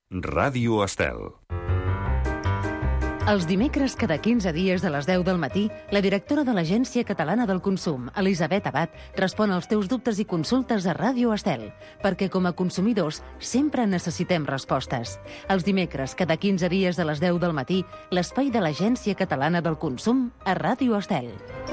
Ràdio Estel. Els dimecres, cada 15 dies de les 10 del matí, la directora de l'Agència Catalana del Consum, Elisabet Abad, respon als teus dubtes i consultes a Ràdio Estel, perquè com a consumidors sempre necessitem respostes. Els dimecres, cada 15 dies de les 10 del matí, l'espai de l'Agència Catalana del Consum a Ràdio Estel.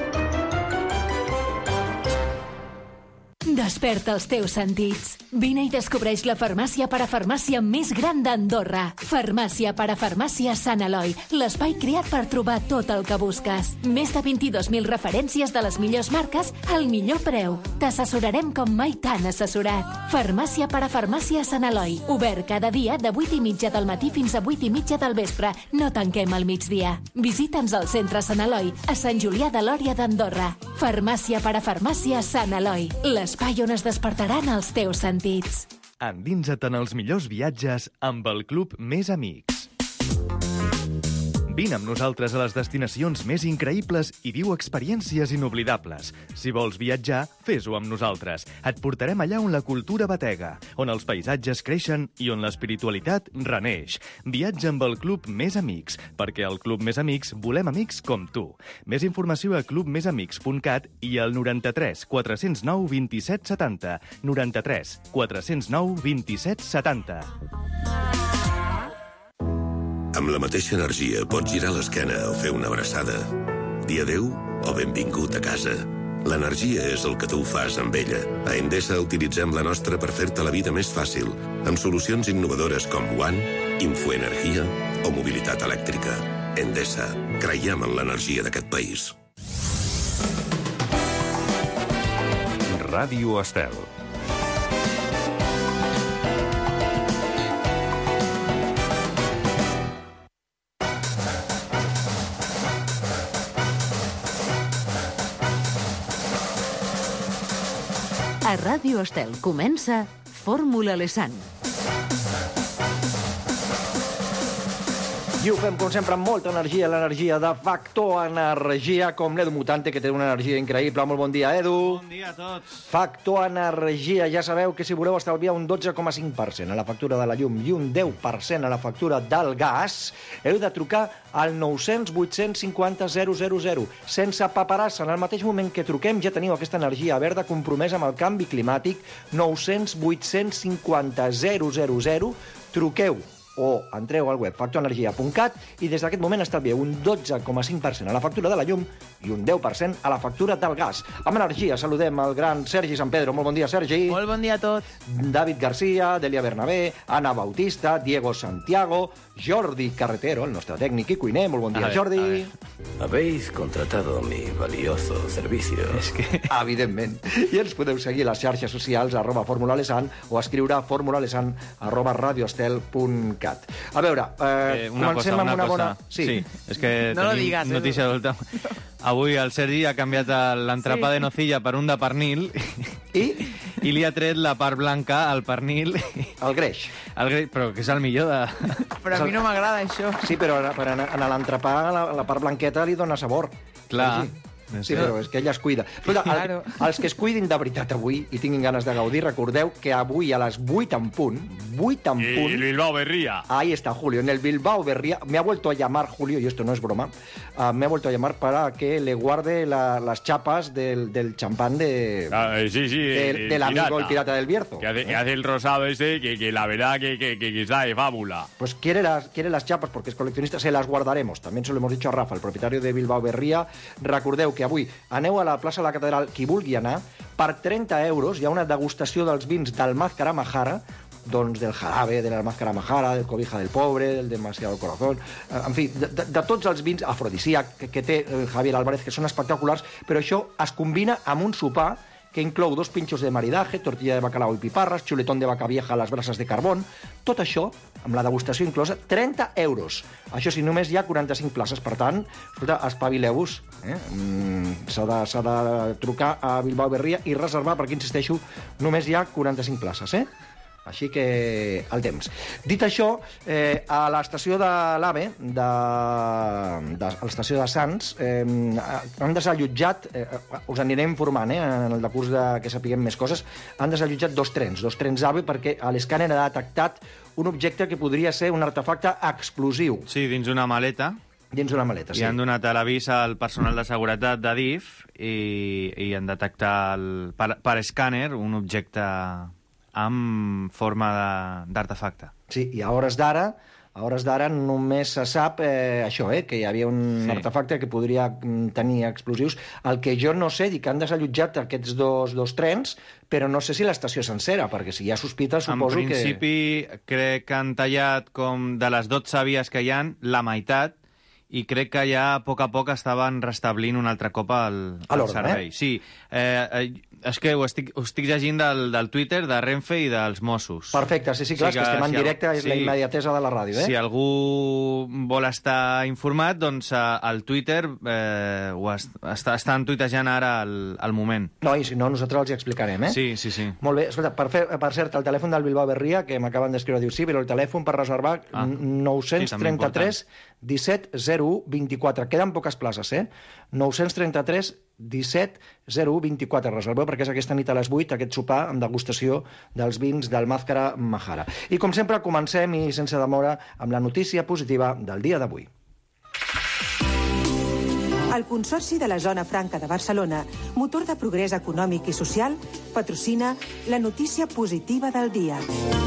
Desperta els teus sentits. Vine i descobreix la farmàcia parafarmàcia més gran d'Andorra. Farmàcia parafarmàcia Sant Eloi, l'espai creat per trobar tot el que busques. Més de 22.000 referències de les millors marques al millor preu. T'assessorarem com mai t'han assessorat. Farmàcia parafarmàcia Sant Eloi, obert cada dia de 8:30 del matí fins a 8:30 del vespre. No tanquem al migdia. Visita'ns al centre Sant Eloi, a Sant Julià de Lòria d'Andorra. Farmàcia parafarmàcia Sant Eloi, l'espai on es despertaran els teus sentits. Endinsa't en els millors viatges amb el Club Més Amics. Vine amb nosaltres a les destinacions més increïbles i viu experiències inoblidables. Si vols viatjar, fes-ho amb nosaltres. Et portarem allà on la cultura batega, on els paisatges creixen i on l'espiritualitat reneix. Viatja amb el Club Més Amics, perquè al Club Més Amics volem amics com tu. Més informació a clubmesamics.cat i al 93 409 27 70. 93 409 27 70. Amb la mateixa energia pots girar l'esquena o fer una abraçada. Dir adéu o benvingut a casa. L'energia és el que tu fas amb ella. A Endesa utilitzem la nostra per fer-te la vida més fàcil, amb solucions innovadores com One, Infoenergia o mobilitat elèctrica. Endesa. Creiem en l'energia d'aquest país. Ràdio Estel. A Ràdio Estel comença Fórmula Lesan. I ho fem, com sempre, amb molta energia, l'energia de Factor Energia, com l'Edu Mutante, que té una energia increïble. Molt bon dia, Edu. Bon dia a tots. Factor Energia, ja sabeu que si voleu estalviar un 12,5% a la factura de la llum i un 10% a la factura del gas, heu de trucar al 900 850 000. Sense paperassa, en el mateix moment que truquem ja teniu aquesta energia verda compromesa amb el canvi climàtic. 900 850 000. Truqueu o entreu al web factorenergia.cat i des d'aquest moment estalvieu un 12,5% a la factura de la llum i un 10% a la factura del gas. Amb energia saludem el gran Sergi Sant Pedro. Molt bon dia, Sergi. Molt bon dia a tots. David Garcia, Delia Bernabé, Ana Bautista, Diego Santiago, Jordi Carretero, el nostre tècnic i cuiner. Molt bon dia, Jordi. Habéis contratado mi valioso servicio. És que... Evidentment. I ens podeu seguir a les xarxes socials @formulalesan o escriure formulalesan@radioestel.cat. A veure, comencem amb una bona... Sí, és que no tenim digues, notícia d'última. Avui el Sergi ha canviat l'entrepà de nocilla per un de pernil i li ha tret la part blanca al pernil. El greix. Però que és el millor de... Però a mi no m'agrada això. Sí, però a l'entrepà la part blanqueta li dona sabor. Clar. Sí, però és que ella es cuida. Escolta, Claro. els que es cuidin de veritat avui i tinguin ganes de gaudir, recordeu que avui a les 8 en punt... El Bilbao Berría. Ahí está Julio, en el Bilbao Berría. Me ha vuelto a llamar Julio, y esto no es broma, me ha vuelto a llamar para que le guarde las chapas del champán del amigo, el pirata del Bierzo. Que hace el rosado ese, que la verdad que está de fábula. Pues quiere las chapas porque es coleccionista, se las guardaremos. También se lo hemos dicho a Rafa, el propietario de Bilbao Berría. Recordeu que avui aneu a la plaça de la Catedral, qui vulgui anar, per 30 euros hi ha una degustació dels vins del Mázcara Majara, doncs del Jarabe, de la Mázcara Majara, del Cobija del Pobre, del Demasiado Corazón, en fi, de tots els vins afrodisíac que té Javier Álvarez, que són espectaculars, però això es combina amb un sopar que inclou 2 pinxos de maridaje, tortilla de bacalao i piparres, xuletón de vaca vieja a les brasses de carbón. Tot això, amb la degustació inclosa, 30 euros. Això sí, només hi ha 45 places. Per tant, escolta, espavileu-vos. S'ha de trucar a Bilbao Berria i reservar, perquè, insisteixo, només hi ha 45 places, Així que el temps. Dit això, a l'estació de l'AVE, a l'estació de Sants, han desallotjat, us anirem informant, en el decurs que sapiguem més coses, han desallotjat dos trens AVE, perquè a l'escàner ha detectat un objecte que podria ser un artefacte explosiu. Sí, dins una maleta. Dins una maleta, sí. I han donat a l'avís al personal de seguretat d'Adif i han detectat per escàner un objecte amb forma d'artefacte. Sí, i a hores d'ara només se sap això, que hi havia un artefacte que podria tenir explosius. El que jo no sé, dic que han desallotjat aquests dos trens, però no sé si l'estació sencera, perquè si hi ha sospita suposo que... En principi, crec que han tallat com de les 12 vies que hi ha, la meitat, i crec que ja a poc estaven restablint un altre cop el servei. Sí, és que ho estic llegint del Twitter, de Renfe i dels Mossos. Perfecte, sí, clar, que estem en directe, és la immediatesa de la ràdio. Si algú vol estar informat, doncs al Twitter estan tuitejant ara al moment. No, i si no, nosaltres els hi explicarem, Sí. Molt bé, escolta, per cert, el telèfon del Bilbao Berria, que m'acaben d'escriure, diu, sí, però el telèfon per reservar 933 17 01 24. Queden poques places, 933 17 01 24. Reserveu perquè és aquesta nit a les 8, aquest sopar amb degustació dels vins del Màzcara Mahara. I com sempre comencem, i sense demora, amb la notícia positiva del dia d'avui. El Consorci de la Zona Franca de Barcelona, motor de progrés econòmic i social, patrocina la notícia positiva del dia.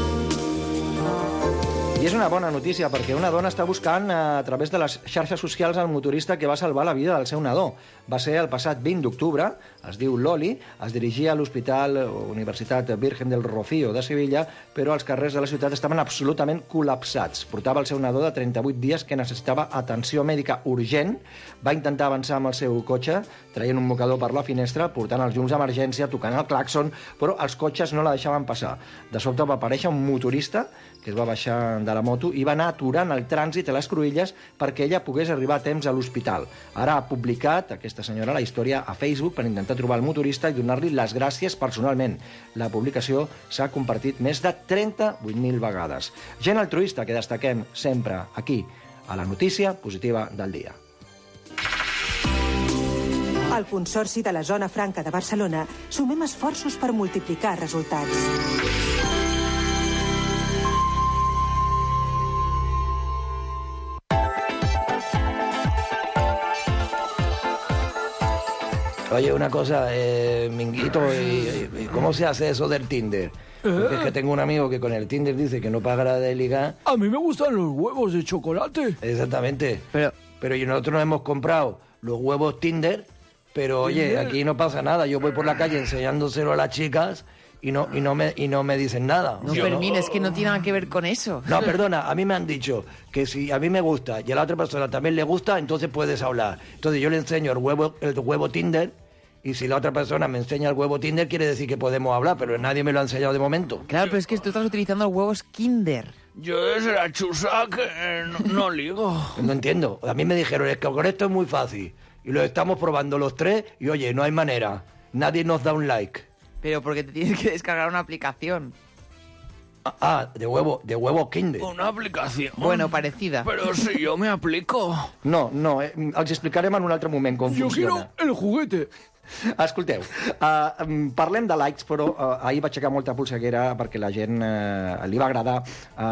I és una bona notícia, perquè una dona està buscant a través de les xarxes socials el motorista que va salvar la vida del seu nadó. Va ser el passat 20 d'octubre, es diu Loli, es dirigia a l'Hospital Universitat Virgen del Rocío de Sevilla, però els carrers de la ciutat estaven absolutament col·lapsats. Portava el seu nadó de 38 dies que necessitava atenció mèdica urgent, va intentar avançar amb el seu cotxe, traient un mocador per la finestra, portant els llums d'emergència, tocant el clàxon, però els cotxes no la deixaven passar. De sobte va aparèixer un motorista que es va baixar de la moto i va anar aturant el trànsit a les Cruïlles perquè ella pogués arribar a temps a l'hospital. Ara ha publicat aquesta senyora la història a Facebook per intentar trobar el motorista i donar-li les gràcies personalment. La publicació s'ha compartit més de 38.000 vegades. Gent altruista que destaquem sempre aquí, a la notícia positiva del dia. Al Consorci de la Zona Franca de Barcelona sumem esforços per multiplicar resultats. Oye, una cosa, Minguito, ¿cómo se hace eso del Tinder? Porque es que tengo un amigo que con el Tinder dice que no pagará de ligar. A mí me gustan los huevos de chocolate. Exactamente. Pero nosotros nos hemos comprado los huevos Tinder, pero oye, aquí no pasa nada. Yo voy por la calle enseñándoselo a las chicas y no me dicen nada. No, Fermín, es que no tiene nada que ver con eso. No, perdona, a mí me han dicho que si a mí me gusta y a la otra persona también le gusta, entonces puedes hablar. Entonces yo le enseño el huevo Tinder, y si la otra persona me enseña el huevo Tinder, quiere decir que podemos hablar, pero nadie me lo ha enseñado de momento. Claro, pero es que tú estás utilizando los huevos Kinder. Yo es la chusa que no ligo. No entiendo. A mí me dijeron, es que con esto es muy fácil. Y lo estamos probando los tres y, oye, no hay manera. Nadie nos da un like. Pero porque te tienes que descargar una aplicación. De huevo Kinder. Una aplicación. Bueno, parecida. Però si jo me aplico. No, els explicarem en un altre moment com funciona. Jo quiero el juguete. Escolteu, parlem de likes, però ahir va aixecar molta polseguera perquè la gent li va agradar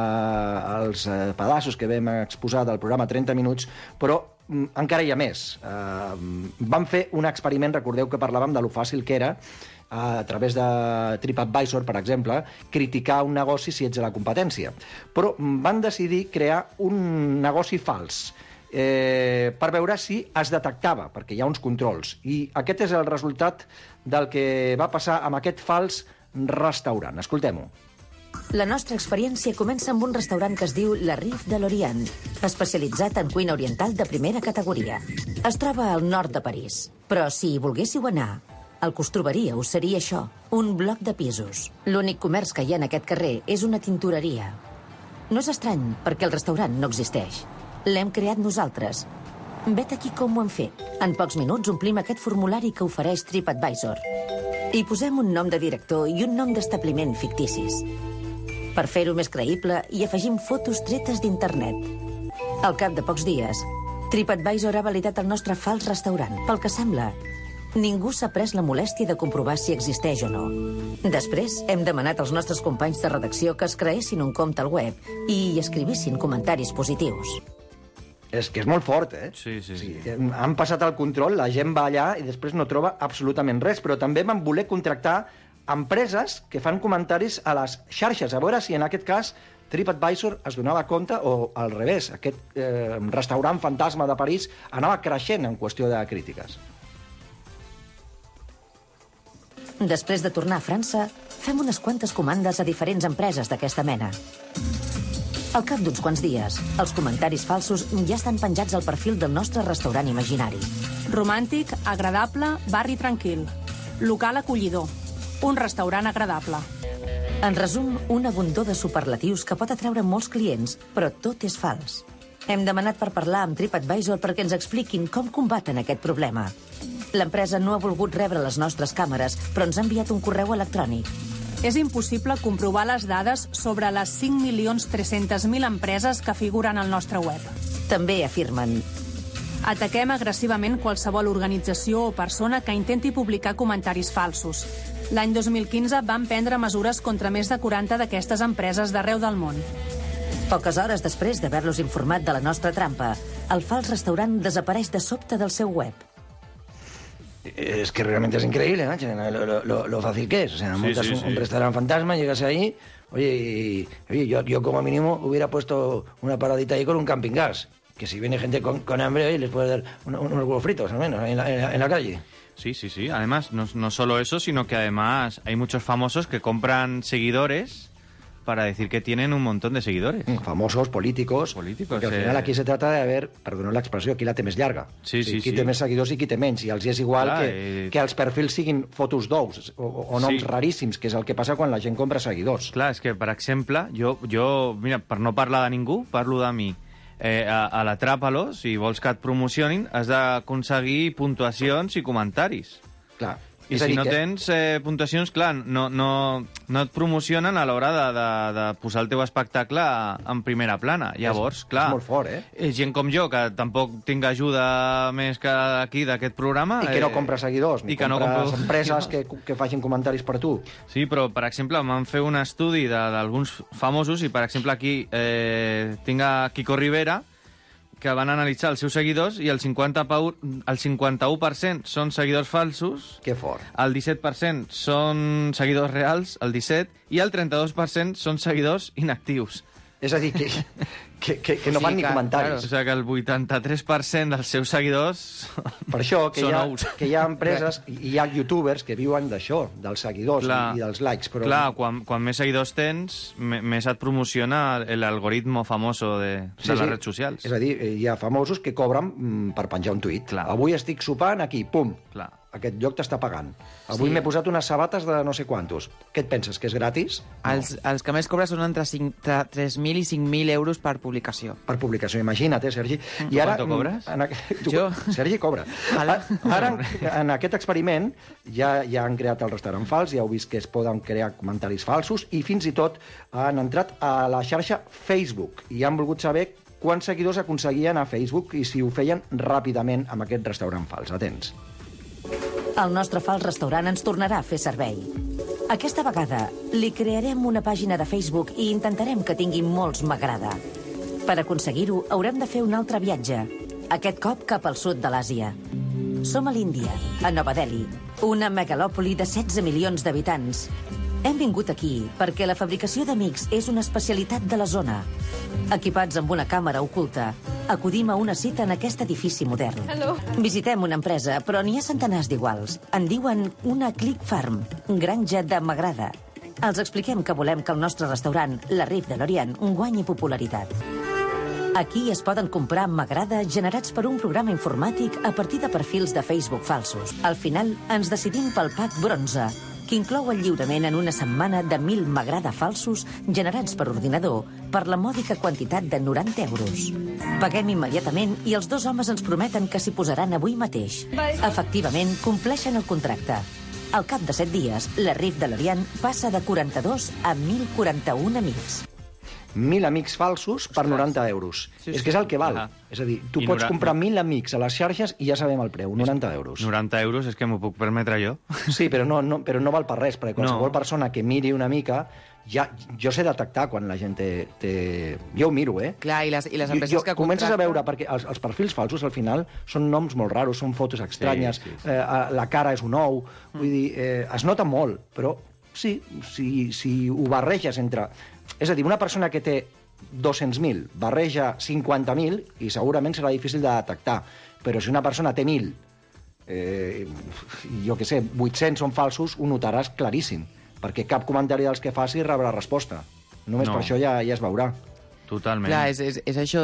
els pedaços que vam exposar del programa 30 minuts, però encara hi ha més. Vam fer un experiment, recordeu que parlàvem de lo fàcil que era a través de TripAdvisor, per exemple, criticar un negoci si ets a la competència. Però van decidir crear un negoci fals per veure si es detectava, perquè hi ha uns controls. I aquest és el resultat del que va passar amb aquest fals restaurant. Escoltem-ho. La nostra experiència comença amb un restaurant que es diu La Rive de l'Orient, especialitzat en cuina oriental de primera categoria. Es troba al nord de París, però si hi volguéssiu anar, el que us trobaríeu seria això, un bloc de pisos. L'únic comerç que hi ha en aquest carrer és una tintoreria. No és estrany, perquè el restaurant no existeix. L'hem creat nosaltres. Vet aquí com ho hem fet. En pocs minuts omplim aquest formulari que ofereix TripAdvisor. Hi posem un nom de director i un nom d'establiment ficticis. Per fer-ho més creïble, hi afegim fotos tretes d'internet. Al cap de pocs dies, TripAdvisor ha validat el nostre fals restaurant. Pel que sembla, ningú s'ha pres la molèstia de comprovar si existeix o no. Després, hem demanat als nostres companys de redacció que es creessin un compte al web i hi escrivissin comentaris positius. És que és molt fort, eh? Sí. Han passat el control, la gent va allà i després no troba absolutament res, però també van voler contractar empreses que fan comentaris a les xarxes, a veure si en aquest cas TripAdvisor es donava compte o al revés, aquest restaurant fantasma de París anava creixent en qüestió de crítiques. Després de tornar a França, fem unes quantes comandes a diferents empreses d'aquesta mena. Al cap d'uns quants dies, els comentaris falsos ja estan penjats al perfil del nostre restaurant imaginari. Romàntic, agradable, barri tranquil. Local acollidor. Un restaurant agradable. En resum, un abundor de superlatius que pot atreure molts clients, però tot és fals. Hem demanat per parlar amb TripAdvisor perquè ens expliquin com combaten aquest problema. L'empresa no ha volgut rebre les nostres càmeres, però ens ha enviat un correu electrònic. És impossible comprovar les dades sobre les 5.300.000 empreses que figuren al nostre web. També afirmen: ataquem agressivament qualsevol organització o persona que intenti publicar comentaris falsos. L'any 2015 vam prendre mesures contra més de 40 d'aquestes empreses d'arreu del món. Poques hores després d'haver-los informat de la nostra trampa, el fals restaurant desapareix de sobte del seu web. Es que realmente es increíble, ¿no? Lo fácil que es. O sea, montas un restaurante fantasma, llegas ahí, oye, yo como mínimo hubiera puesto una paradita ahí con un camping gas. Que si viene gente con hambre, oye, les puedes dar unos huevos fritos, al menos, en la calle. Sí. Además, no solo eso, sino que además hay muchos famosos que compran seguidores para decir que tienen un montón de seguidores. Famosos, políticos. Porque al final aquí se trata de haver, perdoneu l'expressió, qui la té més llarga. Sí. Qui té més seguidors i qui té menys. I els és igual que els perfils siguin fotos d'ous o noms raríssims, que és el que passa quan la gent compra seguidors. Clar, és que, per exemple, jo mira, per no parlar de ningú, parlo de mi. A l'Atràpalo, si vols que et promocionin, has d'aconseguir puntuacions i comentaris. Clar. I si no tens puntuacions, clar, no et promocionen a l'hora de posar el teu espectacle en primera plana. Llavors, clar... És molt fort, eh? Gent com jo, que tampoc tinc ajuda més que aquí d'aquest programa... I que no compra seguidors, ni compres empreses que facin comentaris per tu. Sí, però, per exemple, m'han fet un estudi d'alguns famosos i, per exemple, aquí tinc a Kiko Rivera, que van analitzar els seus seguidors i el 51% són seguidors falsos. Que fort. El 17% són seguidors reals, el 17%, i el 32% són seguidors inactius. És a dir, que no fan ni comentaris. O sigui que el 83% dels seus seguidors per això que són ous. Que hi ha empreses i hi ha youtubers que viuen d'això, dels seguidors i dels likes. Però... Clar, quan més seguidors tens, més et promociona l'algoritmo famoso de les redes socials. És a dir, hi ha famosos que cobren per penjar un tuit. Clar. Avui estic sopant aquí, pum. Clar. Aquest lloc t'està pagant. Avui m'he posat unes sabates de no sé quantos. Què et penses, que és gratis? No. Els que més cobren són entre 3.000 i 5.000 euros per publicació. Per publicació, imagina't, Sergi. I ara, quanto cobres? Jo? Sergi cobra. Ara, en aquest experiment, ja han creat el restaurant fals, ja heu vist que es poden crear comentaris falsos, i fins i tot han entrat a la xarxa Facebook, i han volgut saber quants seguidors aconseguien a Facebook i si ho feien ràpidament amb aquest restaurant fals. Atents. El nostre fals restaurant ens tornarà a fer servei. Aquesta vegada li crearem una pàgina de Facebook i intentarem que tingui molts m'agrada. Per aconseguir-ho, haurem de fer un altre viatge, aquest cop cap al sud de l'Àsia. Som a l'Índia, a Nova Delhi, una megalòpoli de 16 milions d'habitants. Hem vingut aquí perquè la fabricació d'amics és una especialitat de la zona. Equipats amb una càmera oculta, acudim a una cita en aquest edifici modern. Hello. Visitem una empresa, però n'hi ha centenars d'iguals. En diuen una Click Farm, granja de m'agrada. Els expliquem que volem que el nostre restaurant, la Rive de l'Orient, guanyi popularitat. Aquí es poden comprar m'agrada generats per un programa informàtic a partir de perfils de Facebook falsos. Al final, ens decidim pel pack bronze, que inclou el lliurament en una setmana de 1.000 m'agrada falsos generats per ordinador per la mòdica quantitat de 90 euros. Paguem immediatament i els dos homes ens prometen que s'hi posaran avui mateix. Efectivament, compleixen el contracte. Al cap de 7 dies, la RIF de l'Orient passa de 42 a 1.041 amics. 1.000 amics falsos per 90 euros. Sí, és que és el que val. És a dir, tu pots comprar 1.000 amics a les xarxes i ja sabem el preu, 90 euros. 90 euros és que m'ho puc permetre jo. Sí, però no val per res, perquè qualsevol persona que miri una mica... Jo sé detectar quan la gent té... Jo ho miro, eh? Clar, i les empreses que comences a veure, perquè els perfils falsos, al final, són noms molt raros, són fotos estranyes, la cara és un ou, vull dir, es nota molt, però sí, si ho barreges entre... És a dir, una persona que té 200.000 barreja 50.000 i segurament serà difícil de detectar, però si una persona té 1.000, jo què sé, 800 són falsos, ho notaràs claríssim, perquè cap comentari dels que faci rebrà resposta. Només per això ja es veurà. Totalment. Clar, és això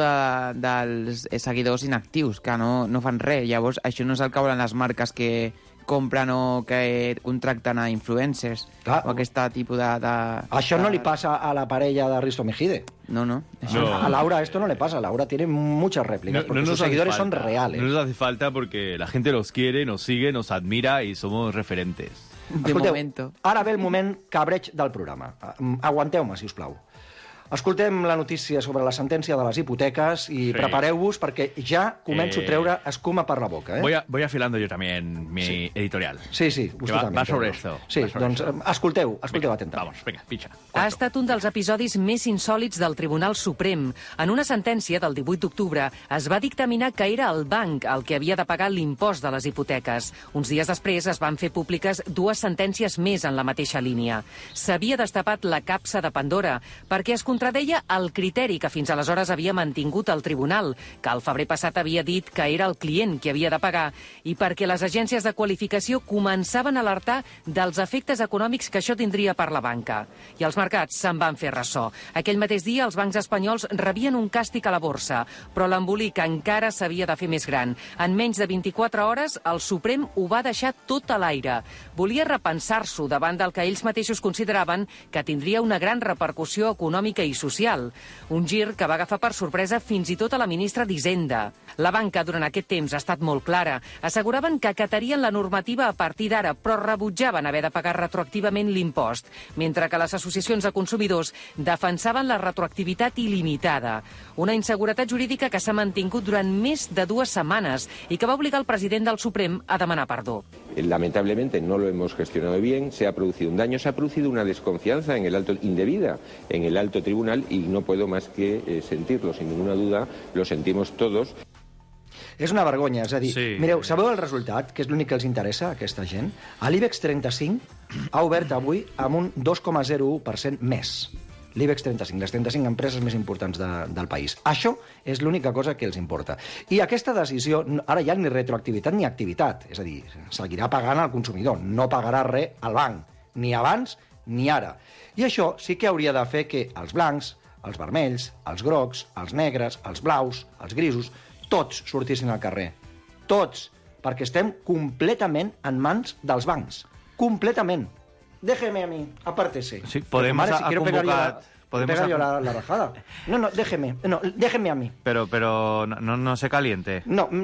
dels seguidors inactius, que no fan res. Llavors, això no és el que volen les marques que compren o que contracten a influencers. Clar. O aquest tipus de... Això no li pasa a la parella de Risto Mejide. No. A Laura esto no le pasa. Laura tiene muchas réplicas porque sus seguidores son reales. No nos hace falta porque la gente los quiere, nos sigue, nos admira y somos referentes. Escolteu, ara ve el moment cabreig del programa. Aguanteu-me, si us plau. Escoltem la notícia sobre la sentència de les hipoteques y prepareu-vos perquè ja començo a treure escuma per la boca. Voy afilando yo también mi editorial. Sí, usted también. Va sobre esto. Sí, doncs escolteu atentament. Vamos, venga, picha. Ha estat un dels episodis més insòlits del Tribunal Suprem. En una sentència del 18 d'octubre es va dictaminar que era el banc el que havia de pagar l'impost de les hipoteques. Uns dies després es van fer públiques 2 sentències més en la mateixa línia. S'havia destapat la capsa de Pandora perquè es contradeia el criteri que fins aleshores havia mantingut el tribunal, que al febrer passat havia dit que era el client qui havia de pagar, i perquè les agències de qualificació començaven a alertar dels efectes econòmics que això tindria per la banca. I els mercats se'n van fer ressò. Aquell mateix dia els bancs espanyols rebien un càstig a la borsa, però l'embolic encara s'havia de fer més gran. En menys de 24 hores, el Suprem ho va deixar tot a l'aire. Volia repensar-s'ho davant del que ells mateixos consideraven que tindria una gran repercussió econòmica i social. Un gir que va agafar per sorpresa fins i tot a la ministra d'Hisenda. La banca durant aquest temps ha estat molt clara. Asseguraven que acatarien la normativa a partir d'ara, però rebutjaven haver de pagar retroactivament l'impost, mentre que les associacions de consumidors defensaven la retroactivitat il·limitada. Una inseguretat jurídica que s'ha mantingut durant més de 2 setmanes i que va obligar el president del Suprem a demanar perdó. Lamentablemente no lo hemos gestionado bien, se ha producido un daño, se ha producido una desconfianza indebida en el alto tribunal y no puedo más que sentirlo, sin ninguna duda, lo sentimos todos. És una vergonya, és a dir, mireu, sabeu el resultat, que és l'únic que els interessa a aquesta gent? L'IBEX 35 ha obert avui amb un 2,01% més. L'IBEX 35, les 35 empreses més importants del país. Això és l'única cosa que els importa. I aquesta decisió, ara ja ni retroactivitat ni activitat, és a dir, seguirà pagant al consumidor, no pagarà res al banc, ni abans ni ara. I això sí que hauria de fer que els blancs, els vermells, els grocs, els negres, els blaus, els grisos, tots sortissin al carrer. Tots. Perquè estem completament en mans dels bancs. Completament. Déjeme a mí, apártese. Sí, podemos si quiero pegar yo la rajada. No, déjeme a mí. Pero no se caliente.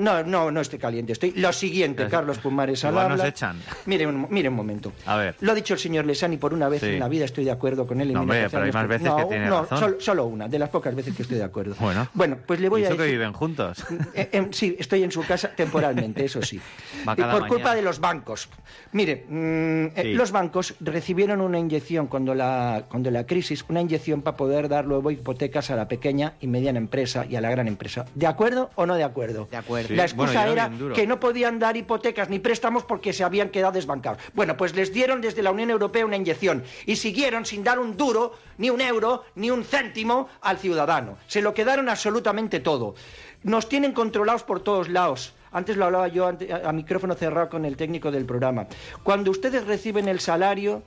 No estoy caliente. Estoy lo siguiente, Carlos Pumares al habla. Nos echan. Mire un momento. A ver. Lo ha dicho el señor Lesani, por una vez en la vida estoy de acuerdo con él. No, hombre, pero hay más veces que tiene razón. Solo una, de las pocas veces que estoy de acuerdo. Bueno, pues le voy a decir... que viven juntos? Sí, estoy en su casa temporalmente, eso sí. Por culpa de los bancos. Mire, los bancos recibieron una inyección cuando la crisis, una inyección para poder dar luego hipotecas a la pequeña y mediana empresa y a la gran empresa. ¿De acuerdo o no de acuerdo? De acuerdo. Sí. La excusa era que no podían dar hipotecas ni préstamos porque se habían quedado desbancados. Bueno, pues les dieron desde la Unión Europea una inyección y siguieron sin dar un duro, ni un euro, ni un céntimo al ciudadano. Se lo quedaron absolutamente todo. Nos tienen controlados por todos lados. Antes lo hablaba yo a micrófono cerrado con el técnico del programa. Cuando ustedes reciben el salario,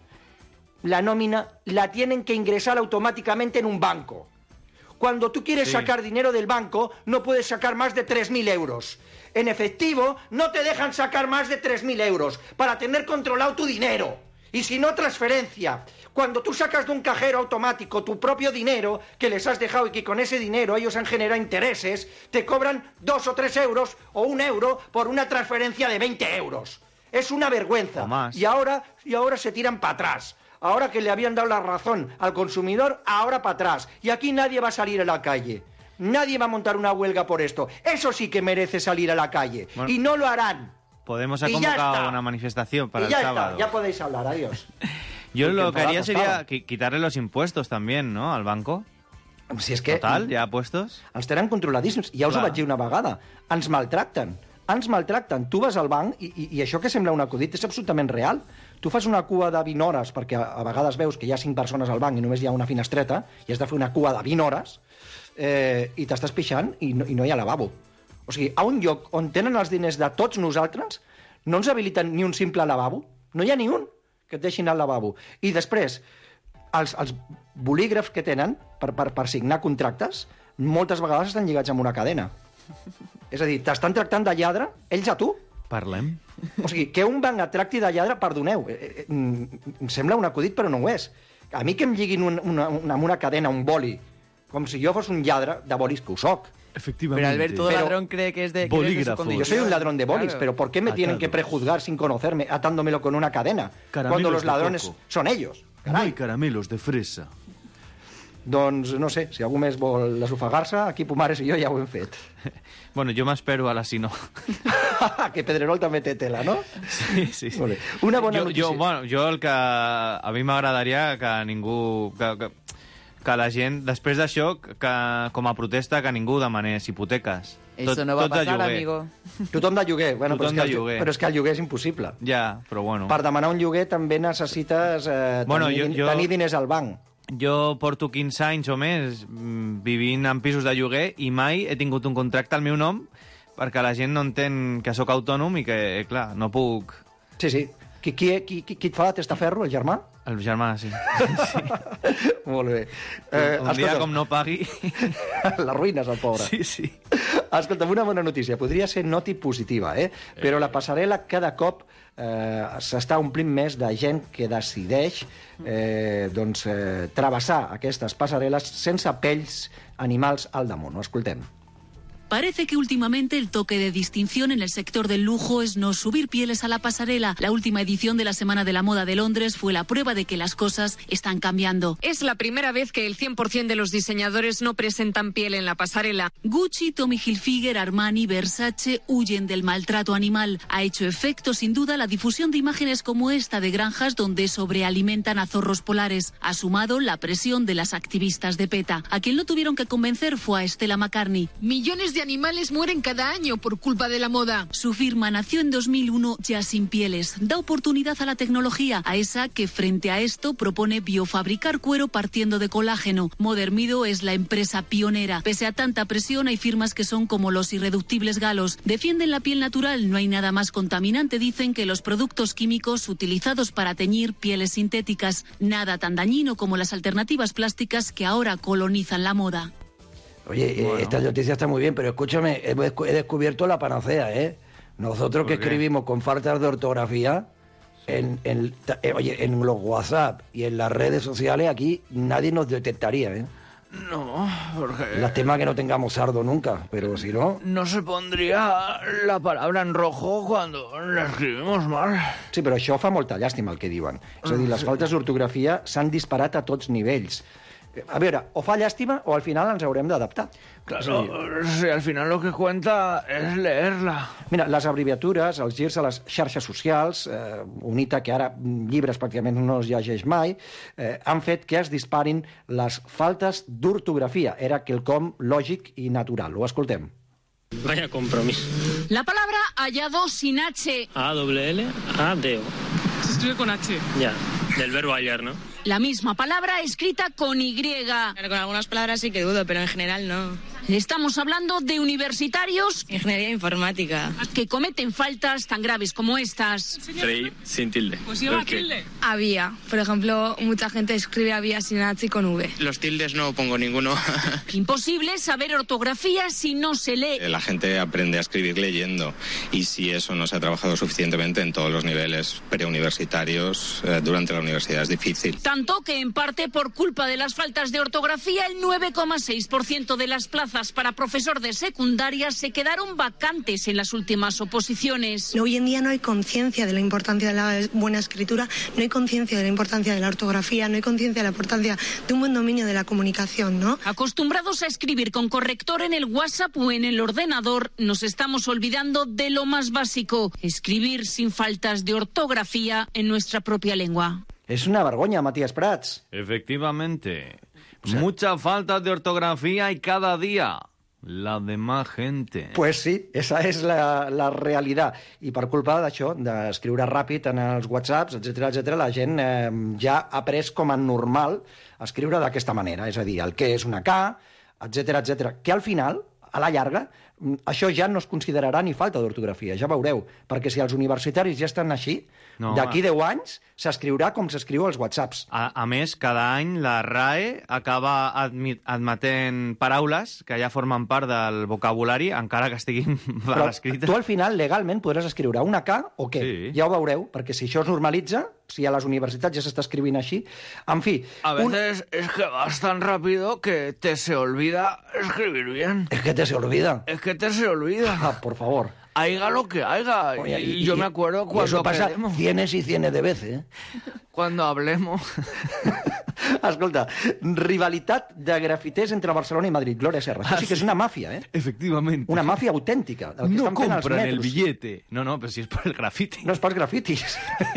la nómina la tienen que ingresar automáticamente en un banco. Cuando tú quieres sacar dinero del banco, no puedes sacar más de 3.000 euros. En efectivo, no te dejan sacar más de 3.000 euros para tener controlado tu dinero. Y si no, transferencia. Cuando tú sacas de un cajero automático tu propio dinero que les has dejado y que con ese dinero ellos han generado intereses, te cobran 2 o 3 euros o 1 euro por una transferencia de 20 euros. Es una vergüenza. Y ahora se tiran para atrás. Ahora que le habían dado la razón al consumidor, ahora para atrás. Y aquí nadie va a salir a la calle. Nadie va a montar una huelga por esto. Eso sí que merece salir a la calle. Bueno, y no lo harán. Podemos haber convocado una manifestación para el sábado. Ya podéis hablar, adiós. Yo lo que haría sería quitarle los impuestos también, no?, al banco. Si és que... Total, ja puestos. Els tenen controladíssims. Ja us ho vaig dir una vegada. Ens maltracten. Tu vas al banc i això que sembla un acudit és absolutament real. Tu fas una cua de 20 hores, perquè a vegades veus que hi ha 5 persones al banc i només hi ha una finestreta, i has de fer una cua de 20 hores, i t'estàs pixant i no hi ha lavabo. O sigui, a un lloc on tenen els diners de tots nosaltres, no ens habiliten ni un simple lavabo. No hi ha ni un que et deixin al lavabo. I després, els bolígrafs que tenen per signar contractes moltes vegades estan lligats amb una cadena. És a dir, t'estan tractant de lladre ells a tu. Parlem. O sigui, que un banc et tracti de lladre, perdoneu, em sembla un acudit però no ho és. A mi que em lliguin amb una cadena, un boli, com si jo fos un lladre de bolis, que ho soc. Efectivamente. Pero Alberto, todo ladrón cree que es de... Bolígrafo. Yo soy un ladrón de bolis, claro. Pero ¿por qué me tienen que prejuzgar sin conocerme, atándomelo con una cadena? Caramelos cuando los ladrones son ellos. Carai. No hay caramelos de fresa. Doncs, no sé, si algú més vol desofagar-se, aquí Pumares i jo ja ho hem fet. Bueno, jo m'espero a la Sinó. Que Pedrerol també té tela, no? Sí. Una bona notícia. Jo el que a mi m'agradaria que ningú... Que la gent, després d'això, com a protesta, que ningú demanés hipoteques. Eso no va a pasar, amigo. Tothom de lloguer. Bueno, tothom de lloguer. Però és que el lloguer és impossible. Ja, però bueno. Per demanar un lloguer també necessites tenir diners al banc. Jo porto 15 anys o més vivint en pisos de lloguer i mai he tingut un contracte al meu nom perquè la gent no entén que sóc autònom i que, clar, no puc... Sí. Qui et fa la testaferro, el germà? El germà, sí. Molt bé. Un dia com no pagui... L'arruïnes, el pobre. Sí. Escolta'm, una bona notícia. Podria ser noti positiva, però la passarel·la cada cop s'està omplint més de gent que decideix travessar aquestes passarel·les sense pells animals al damunt. Ho escoltem. Parece que últimamente el toque de distinción en el sector del lujo es no subir pieles a la pasarela. La última edición de la Semana de la Moda de Londres fue la prueba de que las cosas están cambiando. Es la primera vez que el 100% de los diseñadores no presentan piel en la pasarela. Gucci, Tommy Hilfiger, Armani, Versace huyen del maltrato animal. Ha hecho efecto, sin duda, la difusión de imágenes como esta de granjas donde sobrealimentan a zorros polares. Ha sumado la presión de las activistas de PETA. A quien no tuvieron que convencer fue a Stella McCartney. Millones de animales mueren cada año por culpa de la moda. Su firma nació en 2001 ya sin pieles. Da oportunidad a la tecnología, a esa que frente a esto propone biofabricar cuero partiendo de colágeno. Modern Meadow es la empresa pionera. Pese a tanta presión, hay firmas que son como los irreductibles galos. Defienden la piel natural, no hay nada más contaminante, dicen, que los productos químicos utilizados para teñir pieles sintéticas. Nada tan dañino como las alternativas plásticas que ahora colonizan la moda. Oye, bueno, esta noticia está muy bien, pero escúchame, he descubierto la panacea, ¿eh? Nosotros que escribimos con faltas de ortografía en los WhatsApp y en las redes sociales, aquí nadie nos detectaría, ¿eh? No, porque... Lástima que no tengamos sardo nunca, pero si no... No se pondria la palabra en rojo cuando la escribimos mal. Sí, però això fa molta llàstima, el que diuen. És a dir, les faltes d'ortografia s'han disparat a tots nivells. A veure, o fa llàstima o al final ens haurem d'adaptar. Claro, sí, al final lo que cuenta es leerla. Mira, les abreviatures, els girs a les xarxes socials, UNITA, que ara llibres pràcticament no els llegeix mai, han fet que es disparin les faltes d'ortografia. Era quelcom lògic i natural. Ho escoltem. Vaya compromiso. La palabra hallado sin H. A-L-L-A-D-O. Se escribe con H. Ya, del verbo hallar, ¿no? La misma palabra escrita con Y. Con algunas palabras sí que dudo, pero en general no. Estamos hablando de universitarios... Ingeniería informática. ...que cometen faltas tan graves como estas. Freí sin tilde. Pues lleva tilde. Había. Por ejemplo, mucha gente escribe había sin H y con V. Los tildes no pongo ninguno. Imposible saber ortografía si no se lee. La gente aprende a escribir leyendo. Y si eso no se ha trabajado suficientemente en todos los niveles preuniversitarios, durante la universidad es difícil. Tanto que, en parte, por culpa de las faltas de ortografía, el 9,6% de las plazas plazas para profesor de secundaria se quedaron vacantes en las últimas oposiciones. Hoy en día no hay conciencia de la importancia de la buena escritura, no hay conciencia de la importancia de la ortografía, no hay conciencia de la importancia de un buen dominio de la comunicación, ¿no? Acostumbrados a escribir con corrector en el WhatsApp o en el ordenador, nos estamos olvidando de lo más básico: escribir sin faltas de ortografía en nuestra propia lengua. Es una vergüenza, Matías Prats. Efectivamente. Mucha falta de ortografía y cada día la de más gente. Pues sí, esa és la realitat. I per culpa d'això, d'escriure ràpid en els whatsapps, etc, la gent ja ha pres com a normal escriure d'aquesta manera. És a dir, el que és una K, etc, que al final, a la llarga, això ja no es considerarà ni falta d'ortografia, ja veureu, perquè si els universitaris ja estan així, d'aquí 10 anys s'escriurà com s'escriu als whatsapps. A més, cada any la RAE acaba admetent paraules que ja formen part del vocabulari, encara que estiguin mal escrites. Tu al final, legalment, podràs escriure una K o què? Sí. Ja ho veureu, perquè si això es normalitza, si a les universitats ja s'està escrivint així... En fi... A veces es que vas tan rápido que te se olvida escribir bien. Es que te se olvida. Es que te se olvida. Ah, por favor. Haiga lo que haiga. Oye, y yo me acuerdo cuando eso pasa quedemos. Cienes y cienes de veces, ¿eh? Cuando hablemos. Escolta, rivalitat de grafiters entre Barcelona i Madrid. Glòria Serra. Això sí que és una màfia, ¿eh? Efectivament. Una màfia autèntica. El que no estan fent els compren el metros. billete. No, però si és per el grafiti. No és pels grafitis.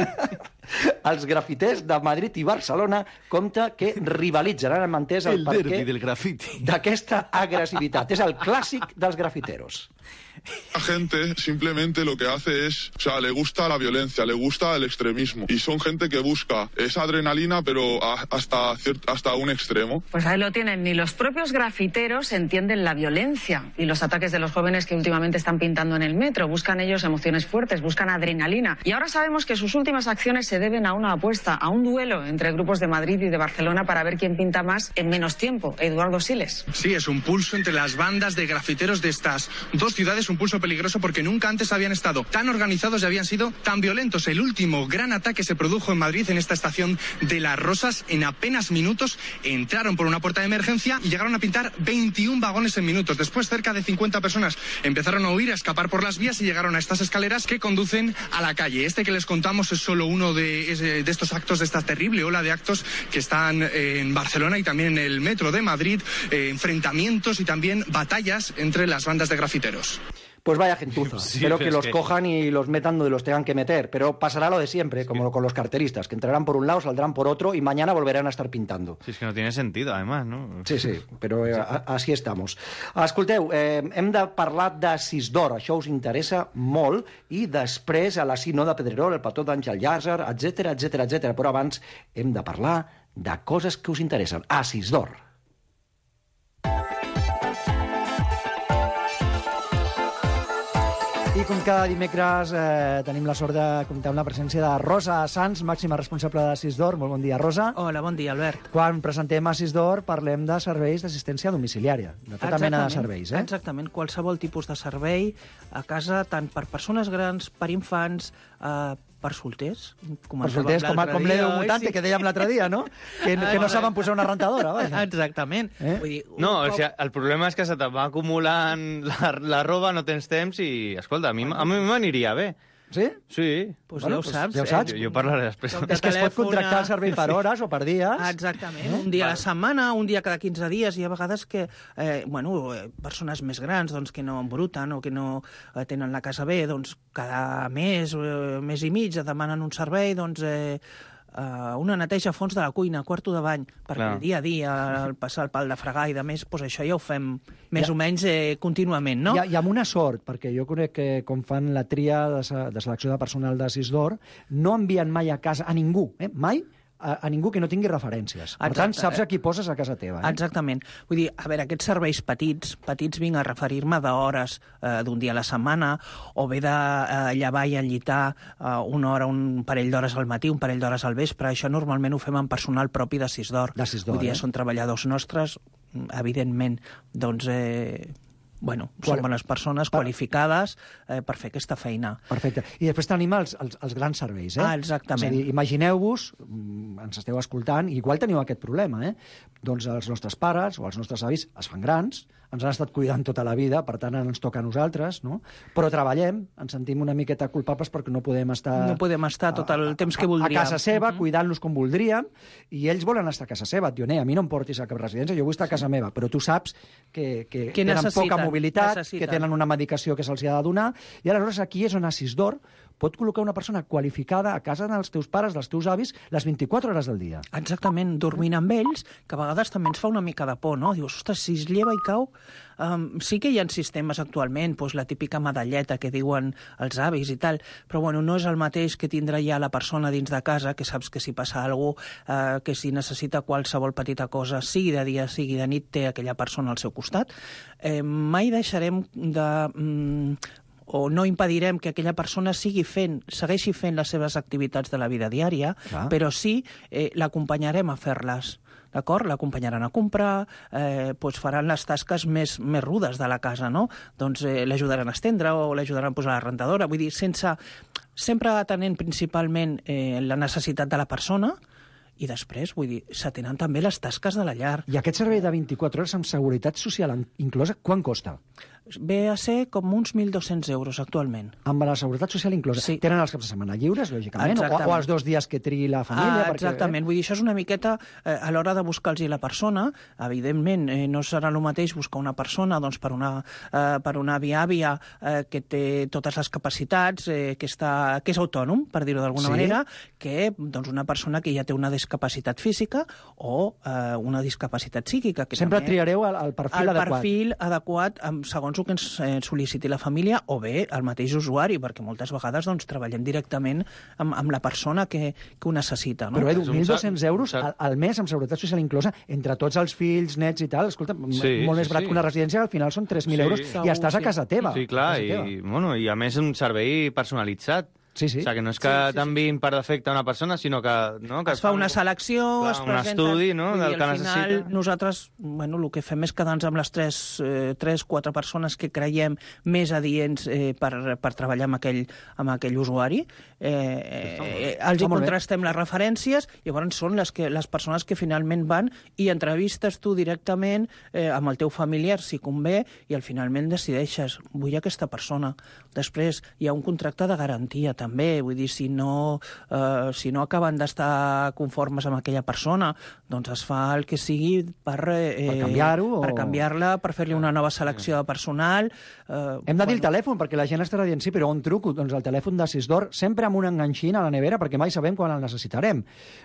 Els grafiters de Madrid i Barcelona compta que rivalitzaran amb entès el derbi del grafiti. D'aquesta agressivitat. És el clàssic dels grafiteros. La gente simplemente lo que hace es, o sea, le gusta la violencia, le gusta el extremismo. Y son gente que busca esa adrenalina, pero hasta un extremo. Pues ahí lo tienen. Ni los propios grafiteros entienden la violencia y los ataques de los jóvenes que últimamente están pintando en el metro. Buscan ellos emociones fuertes, buscan adrenalina. Y ahora sabemos que sus últimas acciones se deben a una apuesta, a un duelo entre grupos de Madrid y de Barcelona para ver quién pinta más en menos tiempo. Eduardo Siles. Sí, es un pulso entre las bandas de grafiteros de estas dos ciudades, un pulso peligroso porque nunca antes habían estado tan organizados y habían sido tan violentos. El último gran ataque se produjo en Madrid, en esta estación de Las Rosas. En apenas minutos entraron por una puerta de emergencia y llegaron a pintar 21 vagones en minutos. Después, cerca de 50 personas empezaron a huir, a escapar por las vías y llegaron a estas escaleras que conducen a la calle. Este que les contamos es solo uno de estos actos, de esta terrible ola de actos que están en Barcelona y también en el metro de Madrid, enfrentamientos y también batallas entre las bandas de grafiteros. Pues vaya gentuza. Sí, espero que los cojan y los metan donde los tengan que meter. Pero pasará lo de siempre, como con los carteristas, que entrarán por un lado, saldrán por otro y mañana volverán a estar pintando. Sí, es que no tiene sentido, además, ¿no? Sí, però així estamos. Escolteu, hem de parlar de Sisdor, això us interessa molt, i després a la Sino de Pedrerol, el petó d'Àngel Llàzer, etc. Però abans hem de parlar de coses que us interessen. A Sisdor. I com cada dimecres tenim la sort de comptar amb la presència de Rosa Sans, màxima responsable de Sisdor. Molt bon dia, Rosa. Hola, bon dia, Albert. Quan presentem a Sisdor parlem de serveis d'assistència domiciliària, de tota mena de serveis, Exactament, qualsevol tipus de servei a casa, tant per persones grans, per infants, per solters. Per solters, com l'Edo Mutante, que dèiem l'altre dia, no? Que no saben posar una rentadora. Vaja. Exactament. Vull dir, o sigui, el problema és que se te va acumulant la roba, no tens temps i, escolta, a mi m'aniria bé. Sí? Sí. Pues bueno, ja ho saps. Jo parlaré després. És que es pot contractar el servei per hores o per dies. Exactament. Un dia a la setmana, un dia cada 15 dies, i a vegades que, persones més grans doncs, que no embruten o que no tenen la casa bé, doncs cada mes i mig demanen un servei, doncs una neteja a fons de la cuina, quarto de bany, perquè el dia a dia, el passar el pal de fregar i de més, doncs això ja ho fem més o menys contínuament, no? I amb una sort, perquè jo crec que com fan la tria de selecció de personal de Sisdor, no envien mai a casa a ningú, mai, a ningú que no tingui referències. Per tant, saps a qui poses a casa teva. Exactament. Vull dir, a veure, aquests serveis petits vinc a referir-me d'hores d'un dia a la setmana, o bé de llevar i enllitar una hora, un parell d'hores al matí, un parell d'hores al vespre. Això normalment ho fem amb personal propi de Sisdor. Vull dir, són treballadors nostres, evidentment, doncs... són bones persones qualificades per fer aquesta feina. Perfecte. I després tenim els grans serveis, exactament. És a dir, imagineu-vos, ens esteu escoltant, igual teniu aquest problema, doncs els nostres pares o els nostres avis es fan grans, ens han estat cuidant tota la vida, per tant ens toca a nosaltres, no? Però treballem, ens sentim una miqueta culpables perquè no podem estar... No podem estar tot el temps que voldríem. A casa seva, cuidant-los com voldríem, i ells volen estar a casa seva. Et diuen, a mi no em portis a cap residència, jo vull estar a casa meva, però tu saps que tenen poca mobilitat, que tenen una medicació que se'ls ha de donar, i aleshores aquí és on Assisdor pot col·locar una persona qualificada a casa dels teus pares, dels teus avis, les 24 hores del dia. Exactament, dormint amb ells, que a vegades també ens fa una mica de por, no? Dius, ostres, si es lleva i cau... sí que hi ha sistemes actualment, doncs la típica medalleta que diuen els avis i tal, però bueno, no és el mateix que tindrà ja la persona dins de casa, que saps que si passa alguna cosa, que si necessita qualsevol petita cosa, sigui de dia, sigui de nit, té aquella persona al seu costat. Mai deixarem de... o no impedirem que aquella persona segueixi fent les seves activitats de la vida diària, però sí l'acompanyarem a fer-les. D'acord? L'acompanyaran a comprar, doncs faran les tasques més rudes de la casa, no? Doncs l'ajudaran a estendre o l'ajudaran a posar la rentadora. Vull dir, sempre atenent principalment la necessitat de la persona, i després, vull dir, s'atenen també les tasques de la llar. I aquest servei de 24 hores amb seguretat social inclosa, quan costa? Ve a ser com uns 1.200 euros actualment. Amb la seguretat social inclosa. Sí. Tenen els caps de setmana lliures, lògicament, o els 2 dies que triï la família. Exactament, vull dir, això és una miqueta a l'hora de buscar-los la persona. Evidentment, no serà el mateix buscar una persona doncs, per una aviàvia que té totes les capacitats, que és autònom, per dir-ho d'alguna manera, que doncs, una persona que ja té una discapacitat física o una discapacitat psíquica. Que sempre triareu el perfil adequat. El perfil adequat segons el que ens sol·liciti la família o bé el mateix usuari, perquè moltes vegades doncs, treballem directament amb la persona que ho necessita. No? Però Edu, 1.200 euros al mes amb seguretat social inclosa entre tots els fills, nets i tal, escolta, molt més barat que una residència, al final són 3.000 euros i estàs a casa teva. Sí, clar, i a més un servei personalitzat. Sí, sí. O sigui, que no és que t'enviïn per defecte una persona, sinó que... que es fa una selecció, es presenta... Un estudi, no?, del que necessita. Al final, nosaltres, bueno, el que fem és quedar-nos amb les 3-4 persones que creiem més adients per treballar amb aquell usuari. Els hi contrastem les referències, i llavors són les persones que finalment van i entrevistes tu directament amb el teu familiar, si convé, i al finalment decideixes, vull aquesta persona. Després hi ha un contracte de garantia, també, vull dir, si no acaben d'estar conformes amb aquella persona, doncs es fa el que sigui per canviar-ho, per canviar-la, per fer-li una nova selecció de personal. Hem de dir el telèfon, perquè la gent estarà dient, sí, però on truco? Doncs el telèfon d'Assisdor, sempre amb un enganxín a la nevera, perquè mai sabem quan el necessitarem.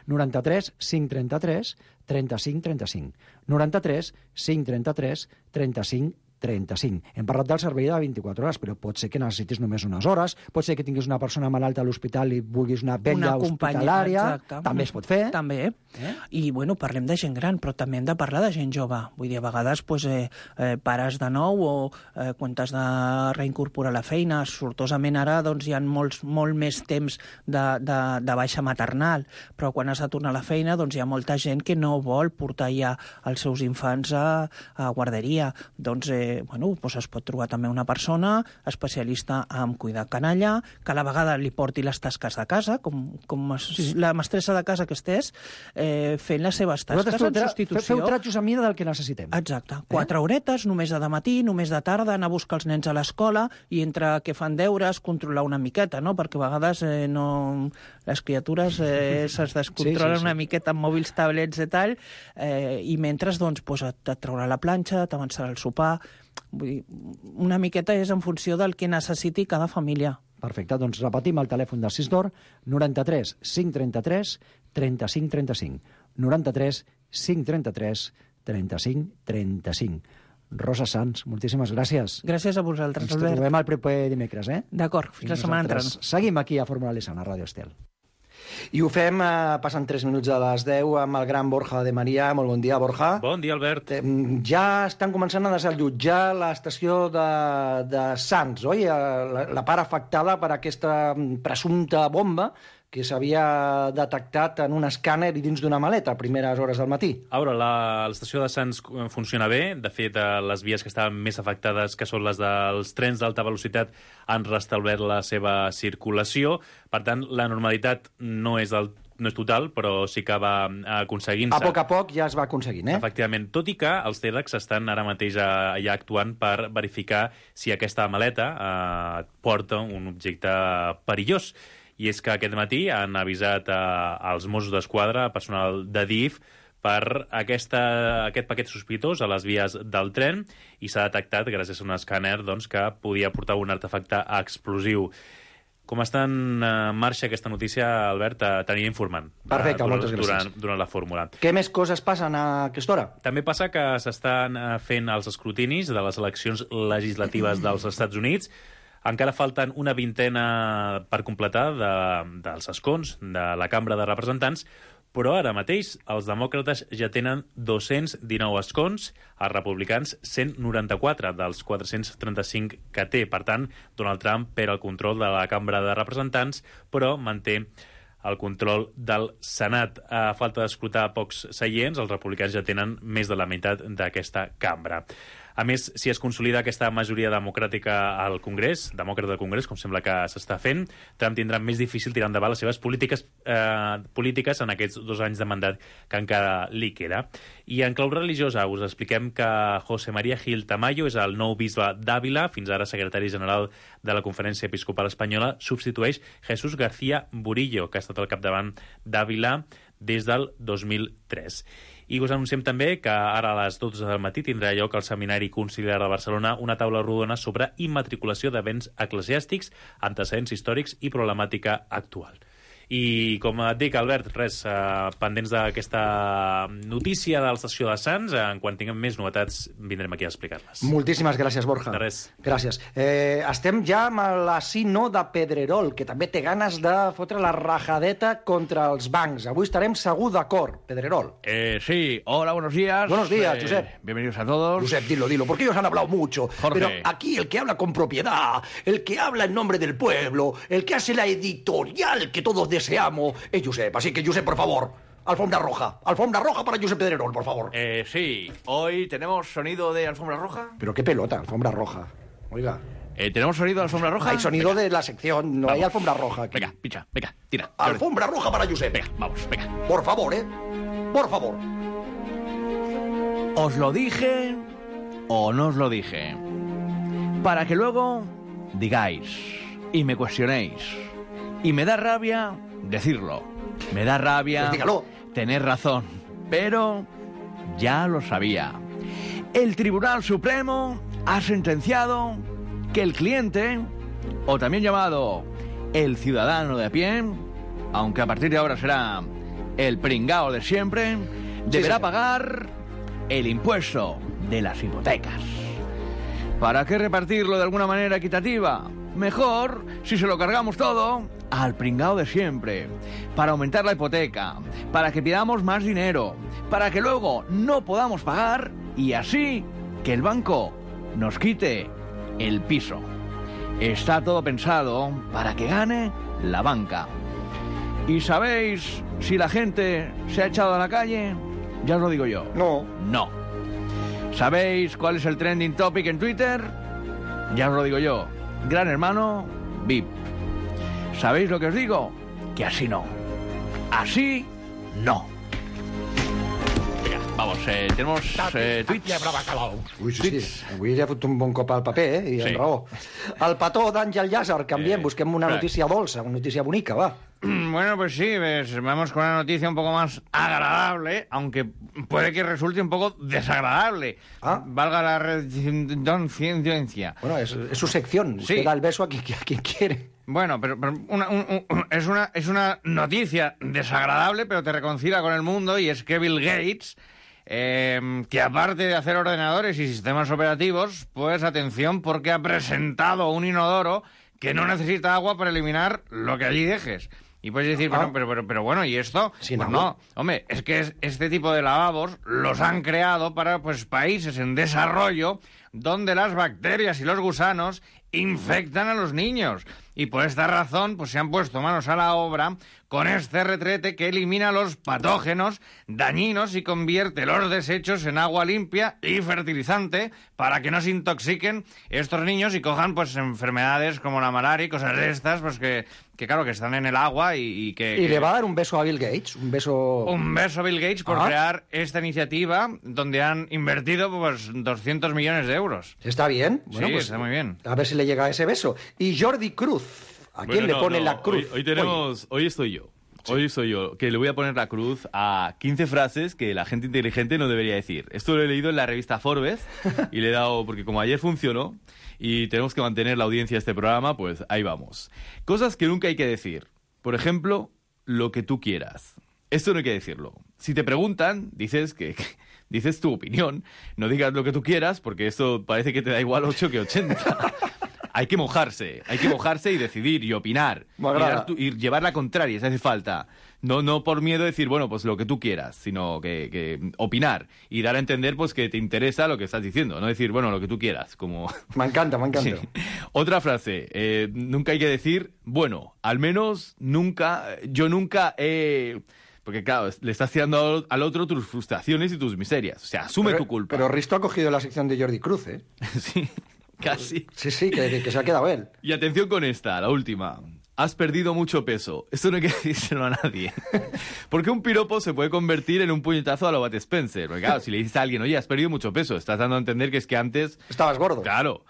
93 533 35 35. 93 533 35 35. Hem parlat del servei de 24 hores, però pot ser que necessitis només unes hores, pot ser que tinguis una persona malalta a l'hospital i vulguis una vetlla hospitalària, també es pot fer. També. I, bueno, parlem de gent gran, però també hem de parlar de gent jove. Vull dir, a vegades pares de nou o quan t'has de reincorporar a la feina, sortosament ara doncs, hi ha molt més temps de baixa maternal, però quan has de tornar a la feina doncs, hi ha molta gent que no vol portar ja els seus infants a guarderia. Doncs doncs es pot trobar també una persona especialista en cuidar canalla, que a la vegada li porti les tasques de casa, la mestressa de casa que estés, fent les seves tasques en substitució. Feu tratjos a mida del que necessitem. Exacte. 4 horetes, només de matí, només de tarda, anar a buscar els nens a l'escola i entre que fan deures, controlar una miqueta, no? Perquè a vegades les criatures se'ls descontrolen una miqueta amb mòbils, tablets i tal, i mentre doncs, et traurà la planxa, t'avançarà el sopar. Vull dir, una miqueta és en funció del que necessiti cada família. Perfecte, doncs repetim el telèfon d'Assisdor, 93 533 35 35. 93 533 35 35. Rosa Sans, moltíssimes gràcies. Gràcies a vosaltres, Albert. Ens trobem el proper dimecres, D'acord, fins la setmana entrant. Seguim aquí a Fórmula Lissana, a Ràdio Estel. I ho fem passant 3 minuts a les 10 amb el gran Borja de Maria. Molt bon dia, Borja. Bon dia, Albert. Ja estan començant a desallotjar l'estació de Sants, oi? La part afectada per aquesta presumpta bomba que s'havia detectat en un escàner i dins d'una maleta a primeres hores del matí. A veure, l'estació de Sants funciona bé. De fet, les vies que estaven més afectades, que són les dels trens d'alta velocitat, han restablert la seva circulació. Per tant, la normalitat no és del és total, però sí que va aconseguint-se. A poc ja es va aconseguint, Efectivament, tot i que els TEDx estan ara mateix ja actuant per verificar si aquesta maleta porta un objecte perillós. I és que aquest matí han avisat als Mossos d'Esquadra, personal de DIF, per aquest paquet sospitós a les vies del tren i s'ha detectat, gràcies a un escàner, que podia portar un artefacte explosiu. Com està en marxa aquesta notícia, Albert, t'aniré informant. Perfecte, moltes gràcies. Durant la fórmula. Què més coses passen a aquesta hora? També passa que s'estan fent els escrutinis de les eleccions legislatives dels Estats Units. Encara falten una vintena per completar dels escons de la Cambra de Representants, però ara mateix els demòcrates ja tenen 219 escons, els republicans 194 dels 435 que té. Per tant, Donald Trump perd el control de la Cambra de Representants, però manté el control del Senat. A falta d'escrutar pocs seients, els republicans ja tenen més de la meitat d'aquesta cambra. A més, si es consolida aquesta majoria democràtica al Congrés, demòcrata del Congrés, com sembla que s'està fent, Trump tindrà més difícil tirar endavant les seves polítiques en aquests 2 anys de mandat que encara li queda. I en clau religiosa us expliquem que José María Gil Tamayo és el nou bisbe d'Àvila, fins ara secretari general de la Conferència Episcopal Espanyola, substitueix Jesús García Burillo, que ha estat al capdavant d'Àvila des del 2003. I us anunciem també que ara a les 12 del matí tindrà lloc al Seminari Conciliar de Barcelona una taula rodona sobre immatriculació de béns eclesiàstics, antecedents històrics i problemàtica actual. I com et dic, Albert, pendents d'aquesta notícia de l'estació de Sants, quan tinguem més novetats vindrem aquí a explicar-les. Moltíssimes gràcies, Borja. De res. Gràcies. Estem ja amb la Sino de Pedrerol, que també té ganes de fotre la rajadeta contra els bancs. Avui estarem segur d'acord, Pedrerol. Sí, hola, buenos días. Buenos días, Josep. Bienvenidos a todos. Josep, dilo, porque ellos han hablado mucho. Jorge. Pero aquí el que habla con propiedad, el que habla en nombre del pueblo, el que hace la editorial que todos deseamos, es Josep. Así que, Josep, por favor, alfombra roja para Josep Pedrerol, por favor. Sí, hoy tenemos sonido de alfombra roja. Pero qué pelota, alfombra roja. Oiga. ¿Tenemos sonido de alfombra roja? Hay sonido de la sección, no hay alfombra roja aquí. Venga, picha, venga, tira. Alfombra roja para Josep. Venga, vamos, venga. Por favor, por favor. ¿Os lo dije o no os lo dije? Para que luego digáis y me cuestionéis. Y me da rabia decirlo. Me da rabia pues dígalo. Tener razón. Pero ya lo sabía. El Tribunal Supremo ha sentenciado que el cliente, o también llamado el ciudadano de a pie, aunque a partir de ahora será el pringao de siempre, deberá pagar el impuesto de las hipotecas. ¿Para qué repartirlo de alguna manera equitativa? Mejor si se lo cargamos todo al pringao de siempre, para aumentar la hipoteca, para que pidamos más dinero, para que luego no podamos pagar y así que el banco nos quite el piso. Está todo pensado para que gane la banca. ¿Y sabéis si la gente se ha echado a la calle? Ya os lo digo yo. No. No. ¿Sabéis cuál es el trending topic en Twitter? Ya os lo digo yo. Gran Hermano VIP. ¿Sabéis lo que os digo? Que así no. Así no. Vinga, vamos, tenemos tweets. Ui, sí. Avui ja ha fotut un bon cop al paper, i amb raó. El petó d'Àngel Llàcer, canviem, busquem una notícia dolça, una notícia bonica, va. Bueno, pues sí, vamos con una noticia un poco más agradable, aunque puede que resulte un poco desagradable. Valga la redundancia. Bueno, es su sección. Usted da el beso a quien quiere. Bueno, pero es una noticia desagradable, pero te reconcilia con el mundo, y es que Bill Gates, que aparte de hacer ordenadores y sistemas operativos, pues atención, porque ha presentado un inodoro que no necesita agua para eliminar lo que allí dejes. Y puedes decir, bueno, pero bueno, ¿y esto? Pues no, hombre, es que este tipo de lavabos los han creado para países en desarrollo, donde las bacterias y los gusanos infectan a los niños. Y por esta razón, pues se han puesto manos a la obra con este retrete que elimina los patógenos dañinos y convierte los desechos en agua limpia y fertilizante para que no se intoxiquen estos niños y cojan pues enfermedades como la malaria y cosas de estas, pues que claro, que están en el agua y que... Y le va a dar un beso a Bill Gates, un beso a Bill Gates por crear esta iniciativa donde han invertido pues 200 millones de euros. ¿Está bien? Bueno, sí, pues, está muy bien. A ver si le llega ese beso. Y Jordi Cruz, ¿a quién le pone la cruz? Hoy estoy yo. Sí. Hoy soy yo, que le voy a poner la cruz a 15 frases que la gente inteligente no debería decir. Esto lo he leído en la revista Forbes y le he dado, porque como ayer funcionó y tenemos que mantener la audiencia de este programa, pues ahí vamos. Cosas que nunca hay que decir. Por ejemplo, lo que tú quieras. Esto no hay que decirlo. Si te preguntan, dices dices tu opinión. No digas lo que tú quieras, porque esto parece que te da igual 8 que 80. Hay que mojarse y decidir y opinar. Y llevar la contraria, si hace falta. No por miedo decir, bueno, pues lo que tú quieras, sino que opinar y dar a entender pues que te interesa lo que estás diciendo. No decir, bueno, lo que tú quieras, como... Me encanta. Sí. Otra frase, nunca hay que decir, bueno, al menos yo nunca he... Porque, claro, le estás tirando al otro tus frustraciones y tus miserias. O sea, asume tu culpa. Pero Risto ha cogido la sección de Jordi Cruz, ¿eh? Sí, casi. Sí, que se ha quedado él. Y atención con esta, la última. Has perdido mucho peso. Esto no hay que decírselo a nadie. Porque un piropo se puede convertir en un puñetazo a lo Bud Spencer. Porque, claro, si le dices a alguien, oye, has perdido mucho peso, estás dando a entender que es que antes... Estabas gordo. Claro.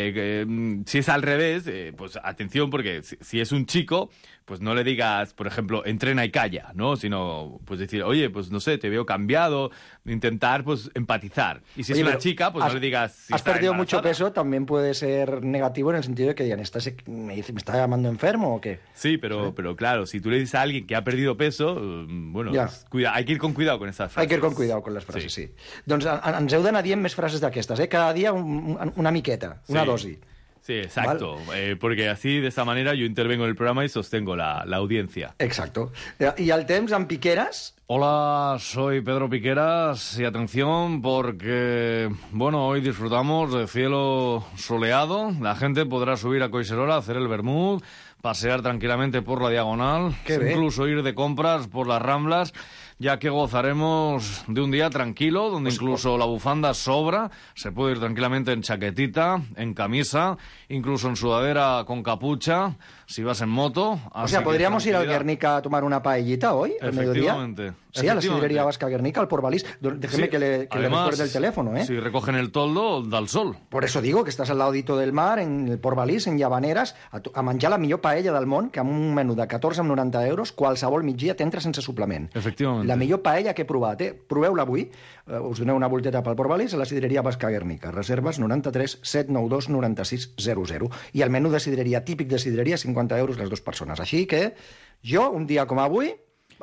Si es al revés, pues atención, porque si es un chico, pues no le digas, por ejemplo, entrena y calla, ¿no? Sino, pues decir, oye, pues no sé, te veo cambiado, intentar, pues, empatizar. Y si es una chica, pues no le digas... Si has perdido mucho peso, también puede ser negativo en el sentido de que digan, ¿me está llamando enfermo o qué? Sí, pero claro, si tú le dices a alguien que ha perdido peso, bueno, pues, hay que ir con cuidado con estas frases. Hay que ir con cuidado con les frases, sí. Doncs ens heu d'anar dient més frases d'aquestes, Cada dia una miqueta, una dosi. Sí, exacto, porque así, de esta manera, yo intervengo en el programa y sostengo la audiencia. Exacto. ¿Y al temps, amb Piqueras? Hola, soy Pedro Piqueras y atención porque, bueno, hoy disfrutamos de cielo soleado. La gente podrá subir a Collserola, hacer el vermut, pasear tranquilamente por la Diagonal, incluso ir de compras por las Ramblas, ya que gozaremos de un día tranquilo, donde incluso la bufanda sobra, se puede ir tranquilamente en chaquetita, en camisa, incluso en sudadera con capucha, si vas en moto. O sea, podríamos ir al Guernica a tomar una paellita hoy, al mediodía. Sí, a la sidrería vasca Guernica, al Porvalís. Déjeme que le recuerde el teléfono, ¿eh? Si recogen el toldo, da el sol. Por eso digo que estás al ladito del mar, en el Porvalís, en Llavaneres, a menjar la millor paella del món, que amb un menú de 14,90 €, qualsevol migdia t'entra sense suplement. Efectivament. La millor paella que he provat, Proveu-la avui. Us doneu una volteta pel Porvalís a la sidreria vasca Guernica. Reserves 93 792 96 00. I el menú de sidreria típic de sidreria, 50 € les dues persones. Així que jo, un dia com avui,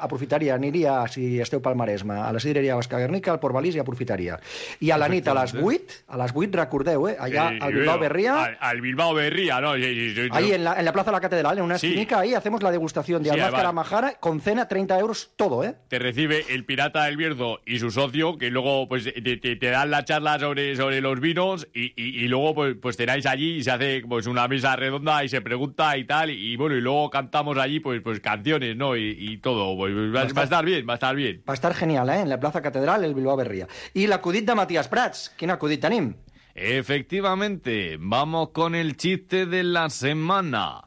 aniria, si esteu pel Maresme, a la sidreria vasca Guernica, al Porvalís, i aprofitaria. I a la nit, a les 8, recordeu, allà al Bilbao Berria... Al Bilbao Berria, ¿no? Ahí, en la Plaza de la Catedral, en una esquinica, ahí hacemos la degustación de Almázcara Majara, con cena, 30 € todo, ¿eh? Te recibe el pirata del Bierzo y su socio, que luego pues te dan la charla sobre los vinos, y luego pues tenéis allí y se hace pues una mesa redonda y se pregunta y tal, y bueno, y luego cantamos allí pues canciones, ¿no? Y todo, pues va a estar bien. Va a estar genial, en la Plaza Catedral, el Bilbao Berria. I l'acudit de Matías Prats. Quin acudit tenim? Efectivamente, vamos con el chiste de la semana.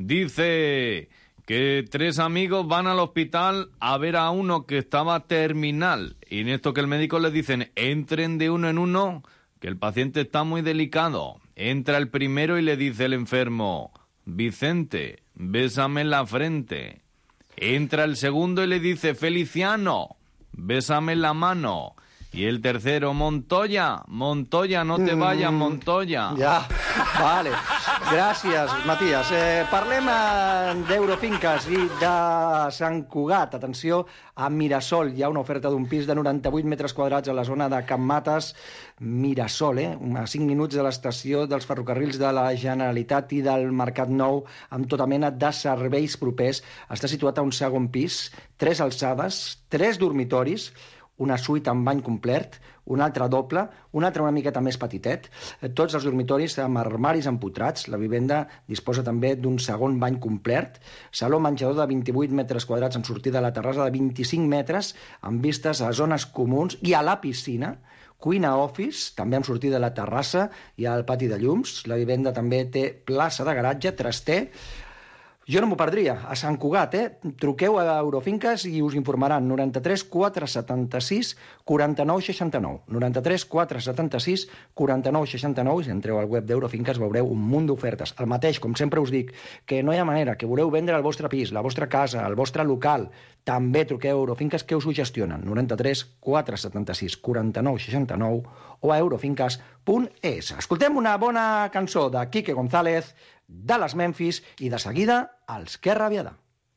Dice que 3 amigos van al hospital a ver a uno que estaba terminal. Y en esto que el médico les dicen, entren de uno en uno, que el paciente está muy delicado. Entra el primero y le dice el enfermo, Vicente, bésame en la frente. Entra el segundo y le dice, Feliciano, bésame la mano. Y el tercero, Montoya, no te vayas, Montoya. Ja, vale. Gràcies, Matías. Parlem d'Eurofinques i de Sant Cugat. Atenció, a Mirasol hi ha una oferta d'un pis de 98 metres quadrats a la zona de Can Mates, Mirasol, a 5 minuts de l'estació dels ferrocarrils de la Generalitat i del Mercat Nou, amb tota mena de serveis propers. Està situat a un segon pis, 3 alçades, 3 dormitoris, una suite amb bany complet, un altre doble, un altre una miqueta més petitet, tots els dormitoris amb armaris empotrats. La vivenda disposa també d'un segon bany complet, saló menjador de 28 metres quadrats amb sortida a la terrassa de 25 metres, amb vistes a zones comuns i a la piscina, cuina office, també amb sortida a la terrassa i al pati de llums. La vivenda també té plaça de garatge, traster. Jo no m'ho perdria, a Sant Cugat, Truqueu a Eurofinques i us informaran. 93 476 49 69. 93 476 49 69. I si entreu al web d'Eurofinques veureu un munt d'ofertes. El mateix, com sempre us dic, que no hi ha manera, que voleu vendre el vostre pis, la vostra casa, el vostre local, també truqueu a Eurofinques, que us ho gestionen. 93 476 49 69 o a eurofinques.es. Escoltem una bona cançó de Quique González, Dallas Memphis, i de seguida els Que Rabiada.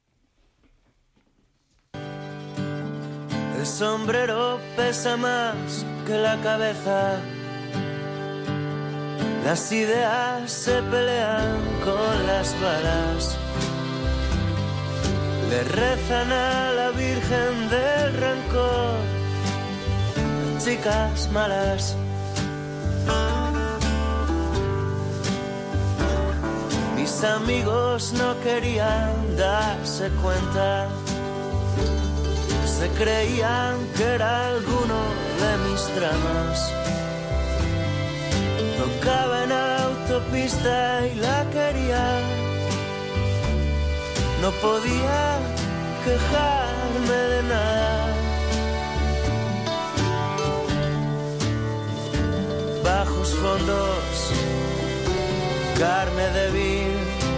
El sombrero pesa más que la cabeza. Las ideas se pelean con las balas. Le rezan a la Virgen del Rencor, las chicas malas. Mis amigos no querían darse cuenta, se creían que era alguno de mis dramas. Tocaba en autopista y la quería, no podía quejarme de nada. Bajos fondos, carne débil,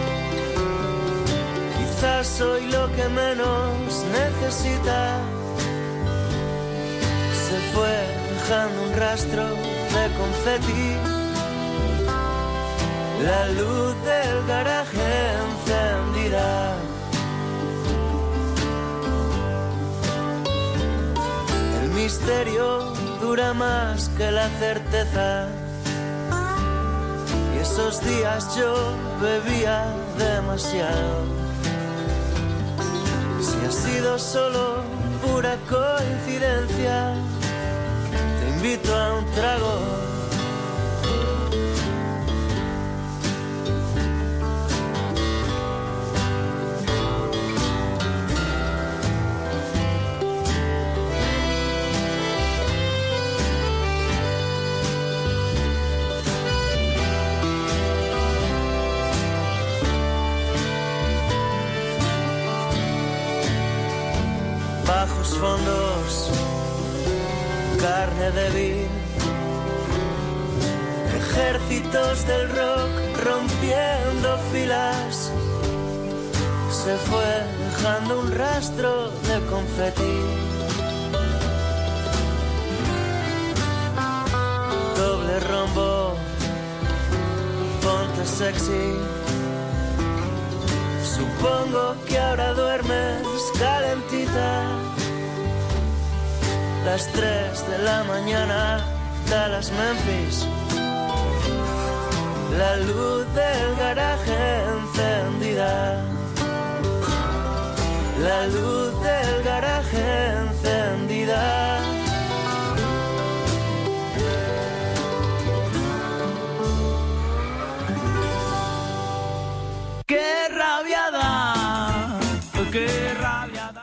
quizás soy lo que menos necesita. Se fue dejando un rastro de confeti, la luz del garaje encendida. El misterio dura más que la certeza. Esos días yo bebía demasiado. Si ha sido solo pura coincidencia, te invito a un trago. Bajos fondos, carne débil, ejércitos del rock rompiendo filas. Se fue dejando un rastro de confeti. Doble rombo, ponte sexy. Supongo que ahora duermes calentita. Las 3 de la mañana, Dallas Memphis. La luz del garaje encendida. La luz del garaje encendida. ¡Qué rabiada! ¡Qué rabiada!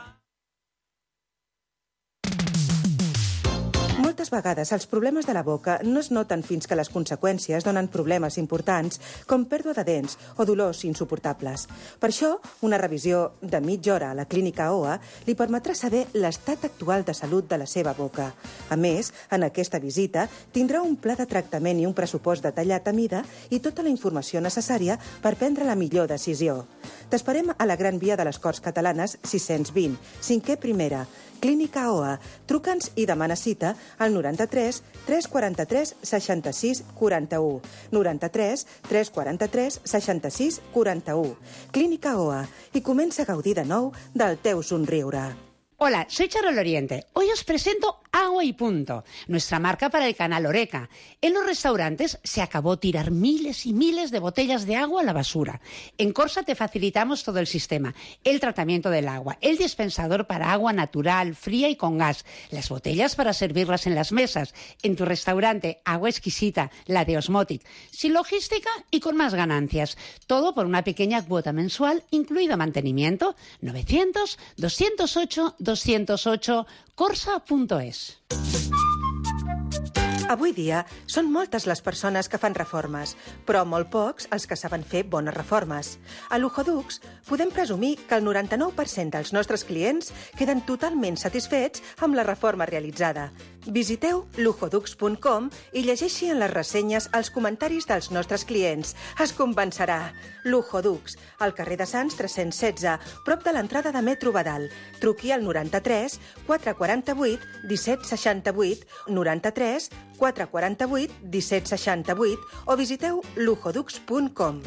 Moltes vegades els problemes de la boca no es noten fins que les conseqüències donen problemes importants com pèrdua de dents o dolors insuportables. Per això, una revisió de mitja hora a la clínica OA li permetrà saber l'estat actual de salut de la seva boca. A més, en aquesta visita tindrà un pla de tractament i un pressupost detallat a mida i tota la informació necessària per prendre la millor decisió. T'esperem a la Gran Via de les Corts Catalanes 620, 5è primera, Clínica OA. Truca'ns i demana cita al 93 343 66 41. 93 343 66 41. Clínica OA. I comença a gaudir de nou del teu somriure. Hola, soy Charo Loriente. Hoy os presento agua y punto. Nuestra marca para el canal Oreca. En los restaurantes se acabó tirar miles y miles de botellas de agua a la basura. En Corsa te facilitamos todo el sistema. El tratamiento del agua, el dispensador para agua natural, fría y con gas, las botellas para servirlas en las mesas. En tu restaurante, agua exquisita, la de Osmotic. Sin logística y con más ganancias. Todo por una pequeña cuota mensual, incluido mantenimiento. 900-208-208, corsa.es. Avui dia són moltes les persones que fan reformes, però molt pocs els que saben fer bones reformes. A Luxodux podem presumir que el 99% dels nostres clients queden totalment satisfets amb la reforma realitzada. Visiteu luxodux.com i llegeixi en les ressenyes els comentaris dels nostres clients. Es convencerà. Luxodux, al carrer de Sants 316, prop de l'entrada de Metro Badal. Truqui al 93 448 1768, 93 448 1768 o visiteu luxodux.com.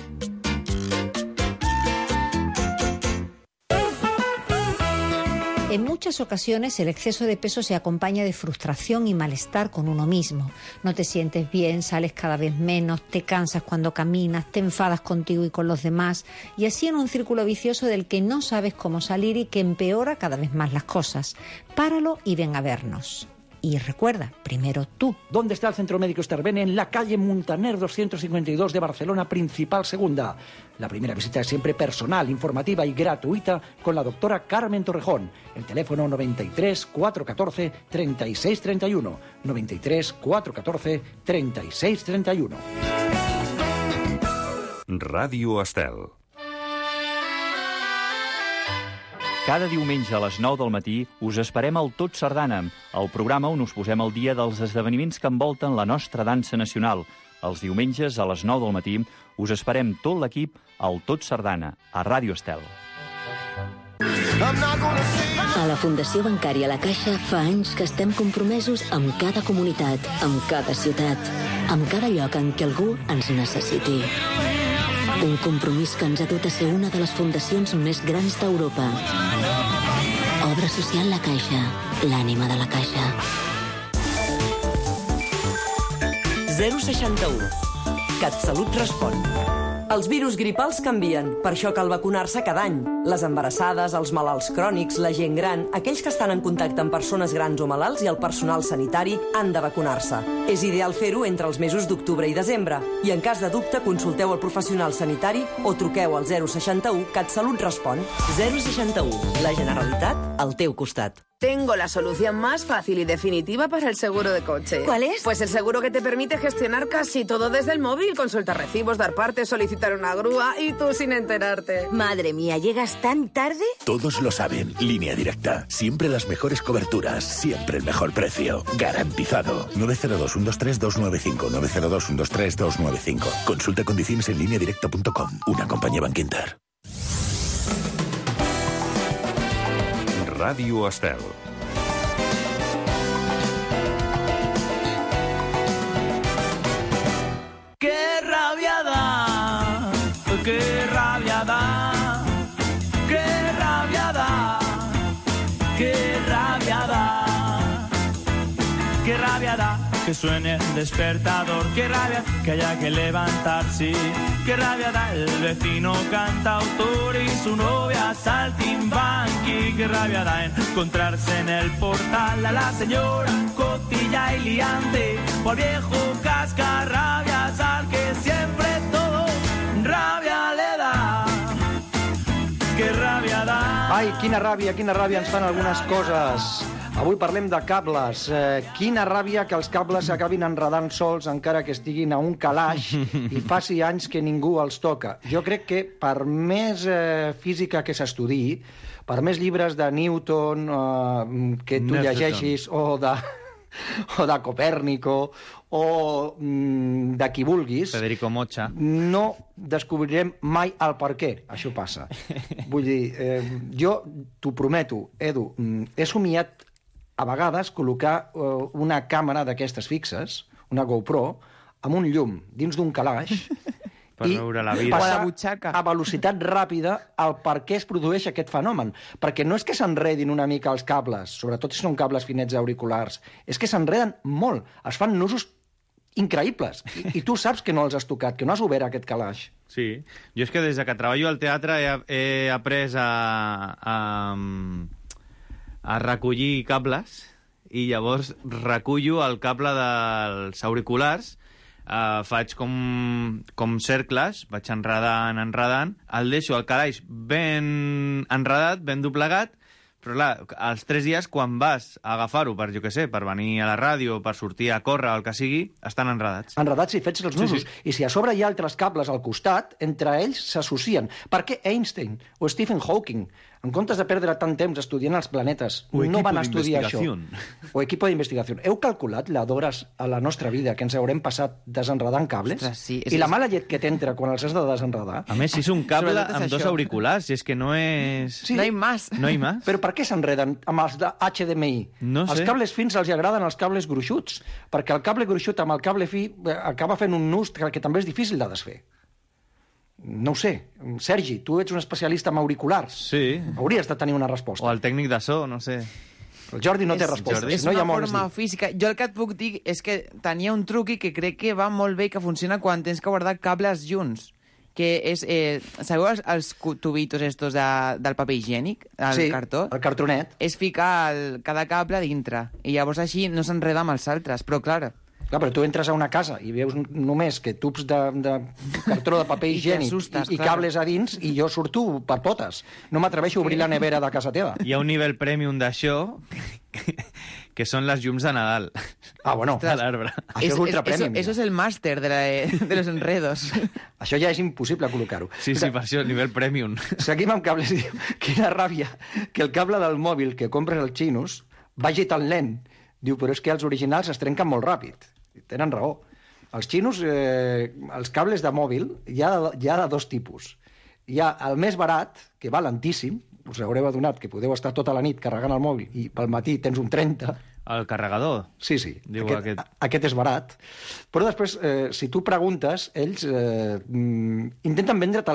En muchas ocasiones el exceso de peso se acompaña de frustración y malestar con uno mismo. No te sientes bien, sales cada vez menos, te cansas cuando caminas, te enfadas contigo y con los demás, y así en un círculo vicioso del que no sabes cómo salir y que empeora cada vez más las cosas. Páralo y ven a vernos. Y recuerda, primero tú. ¿Dónde está el Centro Médico Stervene? En la calle Muntaner 252 de Barcelona, Principal Segunda. La primera visita es siempre personal, informativa y gratuita con la doctora Carmen Torrejón. El teléfono 93 414 3631. 93 414 3631. Ràdio Estel. Cada diumenge a les 9 del matí us esperem al Tot Sardana, el programa on us posem al dia dels esdeveniments que envolten la nostra dansa nacional. Els diumenges a les 9 del matí us esperem tot l'equip al Tot Sardana, a Ràdio Estel. A la Fundació Bancària La Caixa fa anys que estem compromesos amb cada comunitat, amb cada ciutat, amb cada lloc en què algú ens necessiti. Un compromís que ens ha dut a ser una de les fundacions més grans d'Europa. Obra social La Caixa, l'ànima de la Caixa. 061. CatSalut respon. Els virus gripals canvien, per això cal vacunar-se cada any. Les embarassades, els malalts crònics, la gent gran, aquells que estan en contacte amb persones grans o malalts i el personal sanitari han de vacunar-se. És ideal fer-ho entre els mesos d'octubre i desembre. I en cas de dubte, consulteu el professional sanitari o truqueu al 061 CatSalut respon. 061. La Generalitat al teu costat. Tengo la solución más fácil y definitiva para el seguro de coche. ¿Cuál es? Pues el seguro que te permite gestionar casi todo desde el móvil. Consultar recibos, dar parte, solicitar una grúa y tú sin enterarte. Madre mía, ¿llegas tan tarde? Todos lo saben. Línea Directa. Siempre las mejores coberturas. Siempre el mejor precio. Garantizado. 902-123-295. 902-123-295. Consulta condiciones en lineadirecta.com. Una compañía Bankinter. Ràdio Estel. ¡Qué rabia da! ¡Qué rabia da! ¡Qué rabia da! ¡Qué rabia da! ¡Qué rabia da! Que suene el despertador, qué rabia que haya que levantarse, qué rabia da el vecino cantautor y su novia saltimbanqui, qué rabia da encontrarse en el portal a la señora cotilla y liante o al viejo cascarrabias al que siempre todo rabia le da, qué rabia da. Ai, quina ràbia ens fan algunes coses. Avui parlem de cables. Quina ràbia que els cables s'acabin enredant sols encara que estiguin a un calaix i faci anys que ningú els toca. Jo crec que per més física que s'estudiï, per més llibres de Newton que tu llegeixis o de Copèrnico o de qui vulguis, Federico Mocha, no descobrirem mai el per què això passa. Vull dir, jo t'ho prometo, Edu, he somiat a vegades col·locar una càmera d'aquestes fixes, una GoPro, amb un llum dins d'un calaix per veure la vida. Passar a velocitat ràpida el per què es produeix aquest fenomen. Perquè no és que s'enredin una mica els cables, sobretot si són cables finets auriculars, és que s'enreden molt. Es fan nusos increïbles. I tu saps que no els has tocat, que no has obert aquest calaix. Sí. Jo és que des que treballo al teatre he après a recollir cables i llavors recullo el cable dels auriculars, faig com cercles, vaig enredant, el deixo al calaix ben enredat, ben doblegat, però clar, als 3 dies, quan vas a agafar-ho per, jo què sé, per venir a la ràdio, per sortir a córrer, el que sigui, estan enredats. Enredats i fets els nusos. Sí. I si a sobre hi ha altres cables al costat, entre ells s'associen. Per què Einstein o Stephen Hawking, en comptes de perdre tant temps estudiant els planetes, no van estudiar això? O equipo d'investigació. Heu calculat l'hores a la nostra vida que ens haurem passat desenredant cables? Ostres, sí, I la mala llet que t'entra quan els has de desenredar? A més, si és un cable amb 2 auriculars, si és que no és... Sí. No hi más. No hi más. Però per què s'enreden amb els de HDMI? No sé. Els cables fins els agraden els cables gruixuts, perquè el cable gruixut amb el cable fi acaba fent un nus que també és difícil de desfer. No ho sé. Sergi, tu ets un especialista en auriculars. Sí. Hauries de tenir una resposta. O el tècnic de so, no sé. El Jordi no té resposta. És una forma física. Jo el que et puc dir és que tenia un truqui que crec que va molt bé i que funciona quan tens que guardar cables junts. Que és... sabeu els tubitos estos del paper higiènic? El cartó? El cartonet. És ficar cada cable dintre. I llavors així no s'enreda amb els altres. Però, clar, però tu entres a una casa i veus només que tubs de cartró de paper higiènic i cables a dins i jo surto per potes. No m'atreveixo a obrir la nevera de casa teva. Hi ha un nivell premium d'això que són les llums de Nadal. Ah, bueno. De l'arbre. Això és ultra premium. Eso es el máster de los enredos. Això ja és impossible col·locar-ho. Sí, per això, nivell premium. Seguim amb cables. Quina ràbia que el cable del mòbil que compres als xinos vagi tan lent. Diu, però és que els originals es trenquen molt ràpid. Tenen raó. Els xinos, els cables de mòbil, hi ha de 2 tipus. Hi ha el més barat, que va lentíssim, us haureu adonat que podeu estar tota la nit carregant el mòbil i pel matí tens un 30. El carregador? Sí. Diu aquest és barat. Però després, si tu preguntes, ells intenten vendre't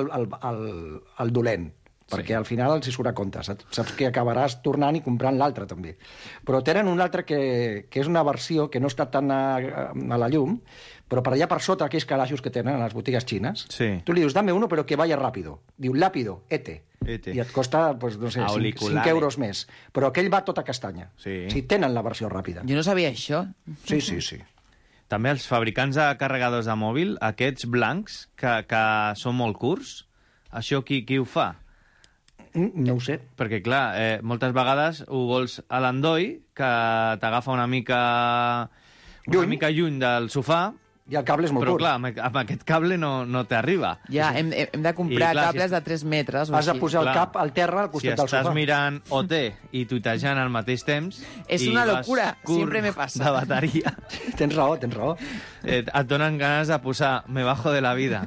el dolent. Perquè al final els hi surt a compte. Saps que acabaràs tornant i comprant l'altre, també. Però tenen un altre que és una versió que no està tan a la llum, però per allà per sota, aquells calaixos que tenen a les botigues xines, tu li dius, dame uno, però que vaya rápido. Diu, lápido, ETE. I et costa, no sé, 5 euros més. Però aquell va tota castanya. Sí. Si tenen la versió ràpida. Jo no sabia això. Sí. També els fabricants de carregadors de mòbil, aquests blancs, que són molt curts, això qui ho fa? No ho sé. Perquè, clar, moltes vegades ho vols a l'endoll, que t'agafa una mica lluny del sofà, i el cable és molt curt. Però, clar, amb aquest cable no t'arriba. Ja, hem de comprar cables de 3 metres. Has de posar el cap al terra al costat del sofà. Si estàs mirant OT i tuitejant al mateix temps... És una locura, sempre me passa. De bateria. Tens raó. Et donen ganes de posar me bajo de la vida.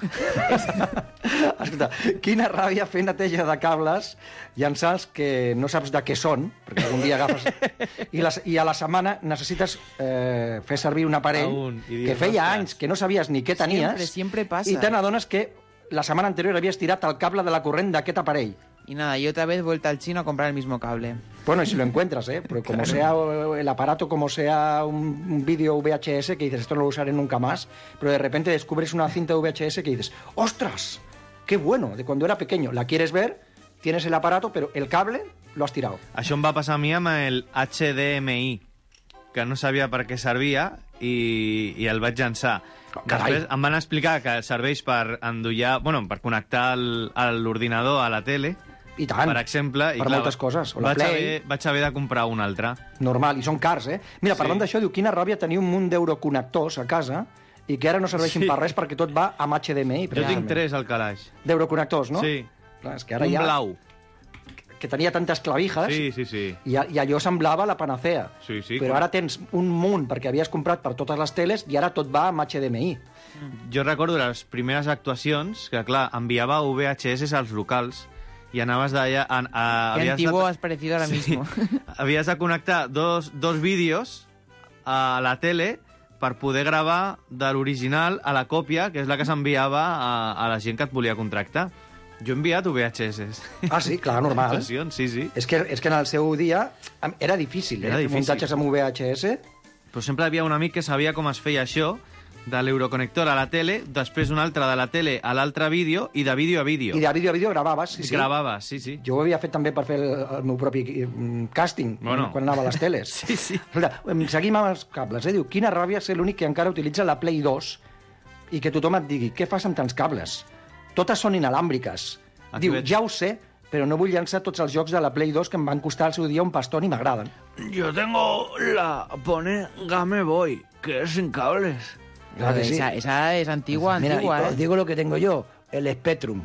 Escolta, quina ràbia fer neteja de cables llançats que no saps de què són, perquè algun dia agafes... I a la setmana necessites fer servir un aparell que feia anys que no sabies ni què tenies, siempre pasa. I te n'adones que la setmana anterior havies tirat el cable de la corrent d'aquest aparell. Y nada, y otra vez vuelta al chino a comprar el mismo cable. Bueno, y si lo encuentras, pero como sea el aparato, como sea un vídeo VHS, que dices, esto no lo usaré nunca más, pero de repente descubres una cinta VHS que dices, ¡ostras! ¡Qué bueno! De cuando era pequeño. La quieres ver, tienes el aparato, pero el cable lo has tirado. Això em va passar a mi amb el HDMI, que no sabia per què servia i el vaig llançar. Després em van explicar que serveix per endollar, per connectar l'ordinador a la tele, i tant, per exemple, per moltes coses. O la Play. Vaig haver de comprar un altre. Normal, i són cars, Mira, parlant d'això, diu, quina ràbia tenir un munt d'euroconnectors a casa i que ara no serveixin per res perquè tot va amb HDMI. Jo tinc 3 al calaix. D'euroconnectors, no? Sí. Clar, és que ara un blau. Que tenia tantes clavijas sí. I allò semblava la panacea. Sí, però ara tens un munt perquè havies comprat per totes les teles i ara tot va amb HDMI. Jo recordo les primeres actuacions que, clar, enviava VHS als locals i anaves d'allà... Que antiguo has parecido ahora mismo. Havies de connectar dos vídeos a la tele per poder gravar de l'original a la còpia, que és la que s'enviava a la gent que et volia contractar. Jo he enviat VHS. Ah, sí? Clar, normal. Sí. És que en el seu dia era difícil, Era difícil. Muntatges amb VHS. Però sempre hi havia un amic que sabia com es feia això, de l'euroconnector a la tele, després un altre de la tele a l'altre vídeo, i de vídeo a vídeo. I de vídeo a vídeo gravaves, sí. Gravaves, sí. Jo ho havia fet també per fer el meu propi càsting, quan anava a les teles. Sí. Escolta, seguim amb els cables, Diu, quina ràbia ser l'únic que encara utilitza la Play 2 i que tothom et digui, què fas amb tants cables? Totes són inalàmbriques. Diu, ja ho sé, però no vull llançar tots els jocs de la Play 2 que em van costar al seu dia un pastón i m'agraden. Yo tengo la Pone Game Boy, que es sin cables. Claro que sí. Esa es antigua, Mira, antigua, os digo lo que tengo yo, el Spectrum,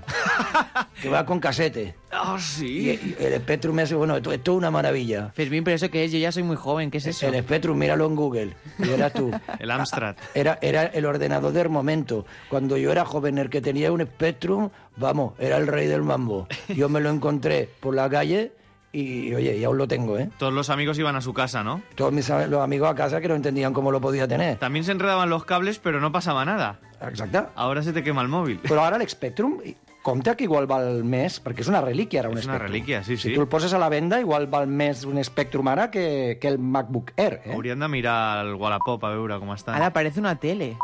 que va con casete. Ah, sí. Y el Spectrum es, bueno, esto es una maravilla. Fermín, pero ¿eso qué es? Yo ya soy muy joven, ¿qué es eso? El Spectrum, míralo en Google, y verás tú. El Amstrad. Era el ordenador del momento. Cuando yo era joven, el que tenía un Spectrum, vamos, era el rey del mambo. Yo me lo encontré por la calle y, oye, ya aún lo tengo, ¿eh? Todos los amigos iban a su casa, ¿no? Todos los amigos a casa que no entendían cómo lo podía tener. También se enredaban los cables, pero no pasaba nada. Exacte. Ahora se te quema el móvil. Però ara l'Spectrum, compte que igual val més, perquè és una relíquia ara un És una Spectrum. relíquia, sí. Si tu el poses a la venda, igual val més un Spectrum ara que el MacBook Air, eh? Haurien de mirar el Wallapop a veure com estan. Ahora parece una tele.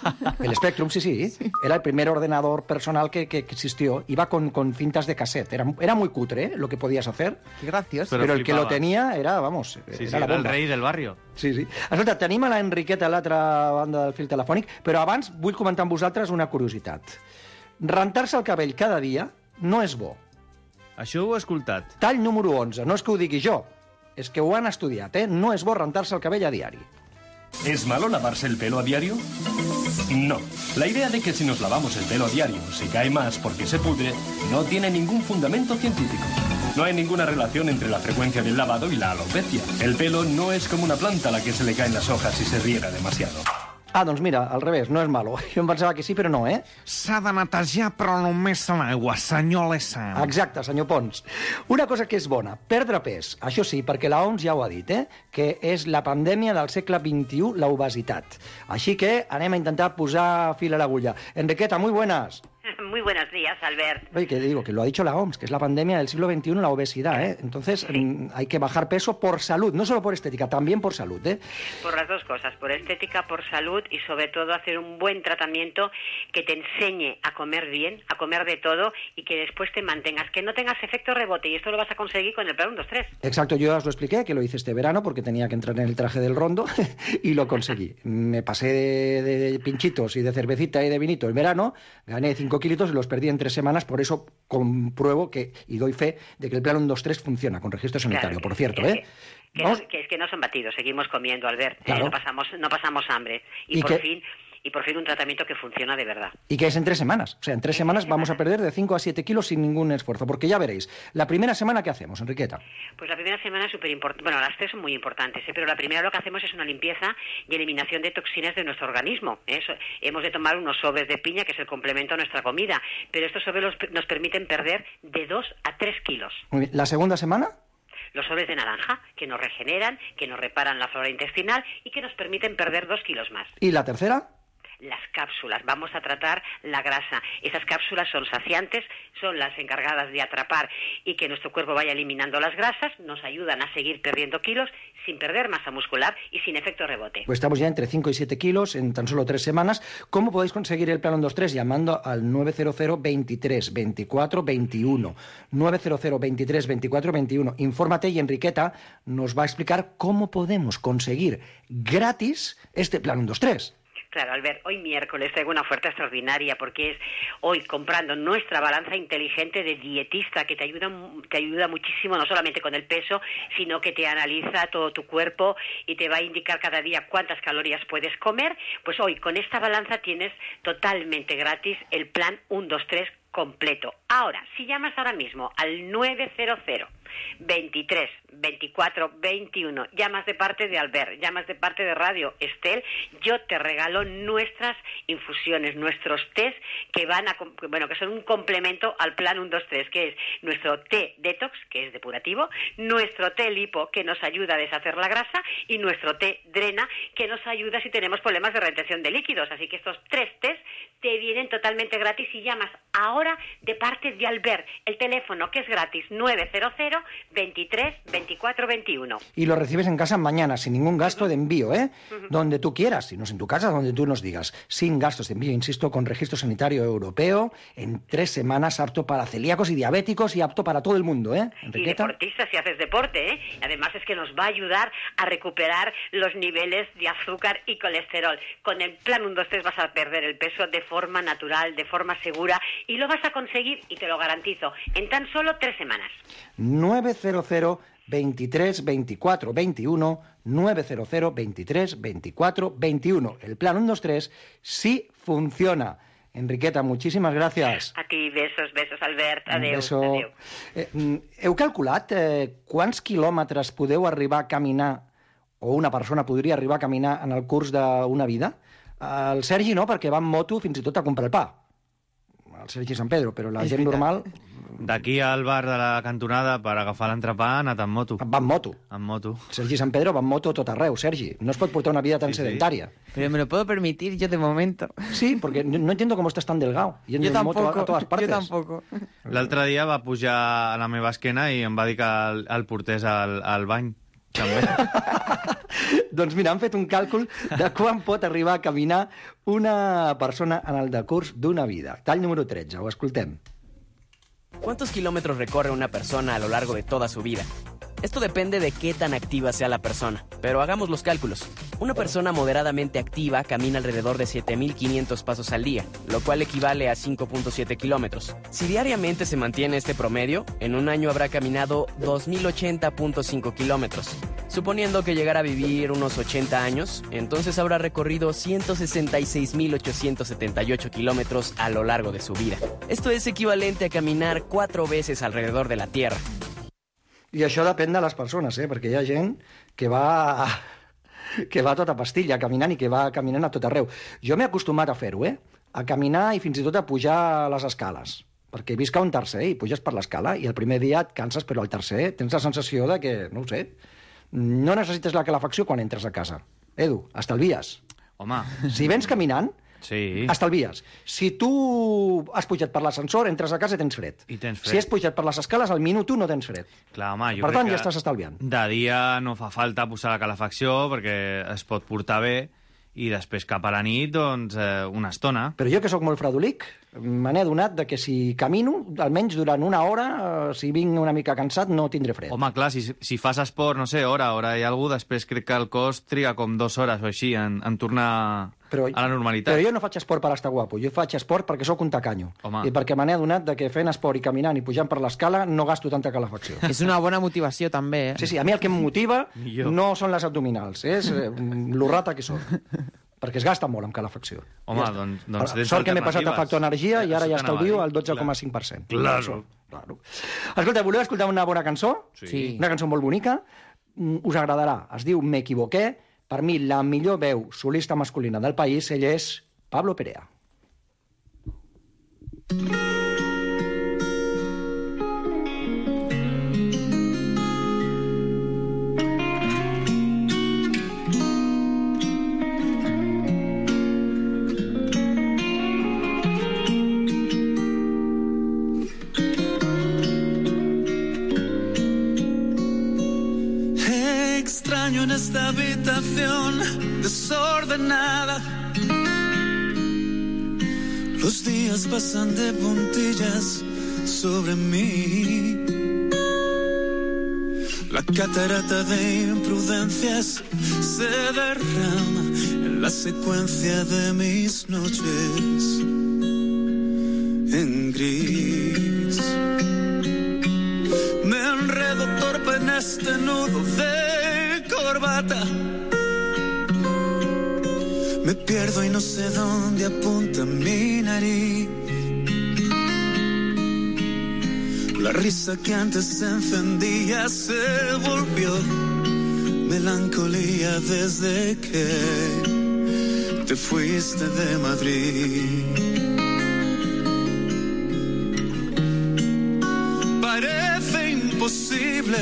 El Spectrum, sí. Era el primer ordenador personal que existió. Iba con cintas de cassette. Era muy cutre, ¿eh? Lo que podías hacer. Qué gracioso. Pero el que lo tenía era, vamos, Sí, era la era el bomba. rei del barrio. Sí. Escolta, tenim a la Enriqueta a l'altra banda del fil telefònic, però abans vull comentar amb vosaltres una curiositat. Rentar-se el cabell cada dia no és bo. Això ho he escoltat. Tall número 11, no és que ho digui jo, és que ho han estudiat, eh? No és bo rentar-se el cabell a diari. ¿Es malo lavarse el pelo a diario? No. La idea de que si nos lavamos el pelo a diario se cae más porque se pudre no tiene ningún fundamento científico. No hay ninguna relación entre la frecuencia del lavado y la alopecia. El pelo no es como una planta a la que se le caen las hojas si se riega demasiado. Ah, doncs mira, al revés, no és malo. Jo em pensava que sí, però no, eh? S'ha de netejar, però només a l'aigua, senyor Lessant. Exacte, senyor Pons. Una cosa que és bona, perdre pes. Això sí, perquè la OMS ja ho ha dit, que és la pandèmia del segle XXI, la obesitat. Així que anem a intentar posar fil a l'agulla. Enriqueta, muy buenas. Muy buenos días, Albert. Oye, que digo, que lo ha dicho la OMS, que es la pandemia del siglo XXI, la obesidad, ¿eh? Entonces, hay que bajar peso por salud, no solo por estética, también por salud, ¿eh? Por las dos cosas, por estética, por salud y sobre todo hacer un buen tratamiento que te enseñe a comer bien, a comer de todo y que después te mantengas, que no tengas efecto rebote y esto lo vas a conseguir con el plan 1, 2, 3. Exacto, yo os lo expliqué, que lo hice este verano porque tenía que entrar en el traje del rondo y lo conseguí. Me pasé de pinchitos y de cervecita y de vinito el verano, gané 5 kilitos y los perdí en 3 semanas, por eso compruebo que, y doy fe de que el plan 1, 2, 3 funciona con registro sanitario, Claro, por cierto, es ¿eh? Que es que no son batidos, seguimos comiendo, Albert. Claro. No pasamos hambre. Y por fin un tratamiento que funciona de verdad. Y que es en 3 semanas. O sea, en 3 semanas vamos a perder de 5 a 7 kilos sin ningún esfuerzo. Porque ya veréis, la primera semana, ¿qué hacemos, Enriqueta? Pues la primera semana es súper importante. Bueno, las 3 son muy importantes, pero la primera lo que hacemos es una limpieza y eliminación de toxinas de nuestro organismo. Hemos de tomar unos sobres de piña, que es el complemento a nuestra comida. Pero estos sobres nos permiten perder de 2 a 3 kilos. Muy bien. ¿La segunda semana? Los sobres de naranja, que nos regeneran, que nos reparan la flora intestinal y que nos permiten perder 2 kilos más. ¿Y la tercera? Las cápsulas, vamos a tratar la grasa. Esas cápsulas son saciantes, son las encargadas de atrapar y que nuestro cuerpo vaya eliminando las grasas, nos ayudan a seguir perdiendo kilos sin perder masa muscular y sin efecto rebote. Pues estamos ya entre 5 y 7 kilos en tan solo 3 semanas. ¿Cómo podéis conseguir el plan 1, 2, 3? Llamando al 900 23 24 21. 900 23 24 21. Infórmate y Enriqueta nos va a explicar cómo podemos conseguir gratis este plan 1, 2, 3. Claro, Albert, hoy miércoles traigo una oferta extraordinaria porque es hoy comprando nuestra balanza inteligente de dietista que te ayuda muchísimo, no solamente con el peso, sino que te analiza todo tu cuerpo y te va a indicar cada día cuántas calorías puedes comer. Pues hoy con esta balanza tienes totalmente gratis el plan 1, 2, 3 completo. Ahora, si llamas ahora mismo al 900 23 2421. Llamas de parte de Albert, llamas de parte de Radio Estel. Yo te regalo nuestras infusiones, nuestros tés que que son un complemento al plan 1-2-3, que es nuestro té detox, que es depurativo, nuestro té lipo, que nos ayuda a deshacer la grasa, y nuestro té drena, que nos ayuda si tenemos problemas de retención de líquidos. Así que estos 3 tés te vienen totalmente gratis y llamas ahora de parte de Albert. El teléfono, que es gratis, 900 23 24 21. Y lo recibes en casa mañana, sin ningún gasto de envío, ¿eh? Donde tú quieras, si no es en tu casa, donde tú nos digas. Sin gastos de envío, insisto, con registro sanitario europeo, en 3 semanas, apto para celíacos y diabéticos y apto para todo el mundo, ¿eh? Y deportistas, si haces deporte, ¿eh? Además es que nos va a ayudar a recuperar los niveles de azúcar y colesterol. Con el plan 1-2-3 vas a perder el peso de forma natural, de forma segura, y lo vas a conseguir, y te lo garantizo, en tan solo 3 semanas. 900 23 24 21, 900 23 24 21. El plan 1-2-3 sí funciona. Enriqueta, muchíssimes gràcies. A ti, besos, Albert. Adéu. Adéu. Heu calculat quants quilòmetres podeu arribar a caminar, o una persona podria arribar a caminar en el curs d'una vida? El Sergi no, perquè va amb moto fins i tot a comprar el pa. El Sergi San Pedro, però la gent normal... D'aquí al bar de la cantonada per agafar l'entrepà ha anat amb moto. Va amb moto. Amb moto. Sergi San Pedro va amb moto tot arreu, Sergi. No es pot portar una vida tan sedentaria. Pero me lo puedo permitir yo de momento. Sí, porque no entiendo cómo estás tan delgado. Yendo yo tampoco, moto a todas partes. Yo tampoco. L'altre dia va pujar a la meva esquena i em va dir que el portés al bany. També. Doncs mira, han fet un càlcul de quan pot arribar a caminar una persona en el decurs d'una vida. Tall número 13, ho escoltem. ¿Cuántos kilómetros recorre una persona a lo largo de toda su vida? Esto depende de qué tan activa sea la persona, pero hagamos los cálculos. Una persona moderadamente activa camina alrededor de 7.500 pasos al día, lo cual equivale a 5.7 kilómetros. Si diariamente se mantiene este promedio, en un año habrá caminado 2.080.5 kilómetros. Suponiendo que llegara a vivir unos 80 años, entonces habrá recorrido 166.878 kilómetros a lo largo de su vida. Esto es equivalente a caminar 4 veces alrededor de la Tierra. I això depèn de les persones, perquè hi ha gent que va a tota pastilla caminant i que va caminant a tot arreu. Jo m'he acostumat a fer-ho, a caminar i fins i tot a pujar les escales, perquè visc a un tercer i puges per l'escala i el primer dia et canses, però al tercer tens la sensació de que, no ho sé, no necessites la calefacció quan entres a casa. Edu, estalvies. Home. Si vens caminant, sí, estalvies. Si tu has pujat per l'ascensor, entres a casa i tens fred. I tens fred. Si has pujat per les escales, al minut 1 no tens fred. Clar, home, jo per tant, crec ja estàs estalviant. De dia no fa falta posar la calefacció perquè es pot portar bé i després cap a la nit, doncs, una estona. Però jo, que sóc molt fredolic, me n'he adonat de que si camino, almenys durant una hora, si vinc una mica cansat, no tindré fred. Home, clar, si fas esport, no sé, hora i alguna, després crec que el cos triga com 2 hores o així en tornar a la normalitat. Però jo no faig esport per estar guapo, jo faig esport perquè sóc un tacanyo. Home. I perquè me n'he adonat de que fent esport i caminant i pujant per l'escala no gasto tanta calefacció. És una bona motivació, també, Sí, a mi el que em motiva no són les abdominals, és l'orrata que soc. Perquè es gasta molt amb calefacció. Home, doncs tens sort que m'he passat a factor energia i ara ja Això estalvio t'anava el 12,5%. Claro. Escolta, voleu escoltar una bona cançó? Sí. Una cançó molt bonica. Us agradarà. Es diu Me equivoqué. Per mi, la millor veu solista masculina del país, ell és Pablo Perea. Extraño en esta habitación desordenada. Los días pasan de puntillas sobre mí. La catarata de imprudencias se derrama en la secuencia de mis noches en gris. Me enredo torpe en este nudo de corbata. Me pierdo y no sé dónde apunta mi nariz. La La risa que antes se encendía se volvió melancolía desde que te fuiste de Madrid. Parece imposible.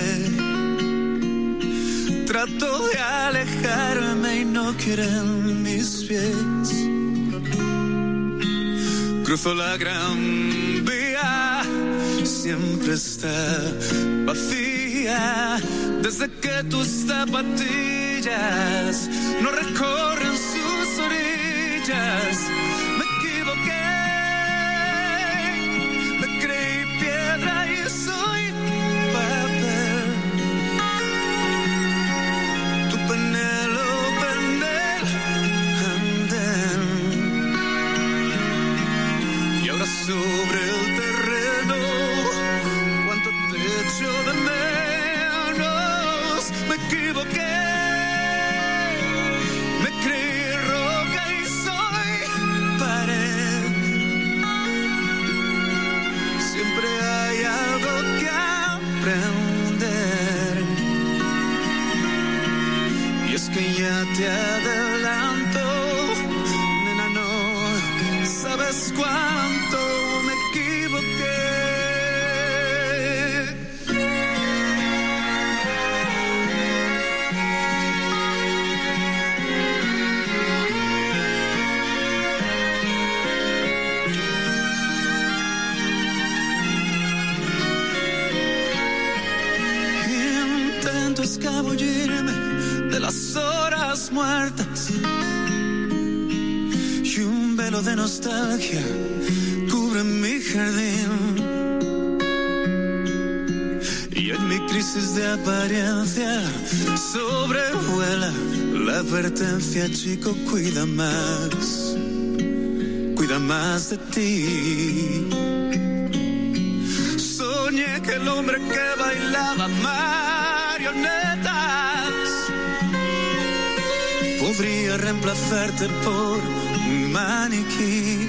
Trato de alejarme y no quieren mis pies. Cruzo la Gran Vía, siempre está vacía. Desde que tus zapatillas no recorren sus orillas. Me equivoqué, me creí piedra y soy papel. Tu Penélope en el andén. Y ahora sobre el terreno, cuánto te echo de menos. Me equivoqué, me creí roca y soy pared. Siempre hay algo que aprender. Y es que ya te adelanto, nena, no sabes cuánto me equivoqué. Intento escabullirme de las horas muertas y un velo de nostalgia cubre mi jardín. Y en mi crisis de apariencia sobrevuela la advertencia, chico, cuida más de ti. Soñé que el hombre que bailaba marionetas podría reemplazarte por un maniquí.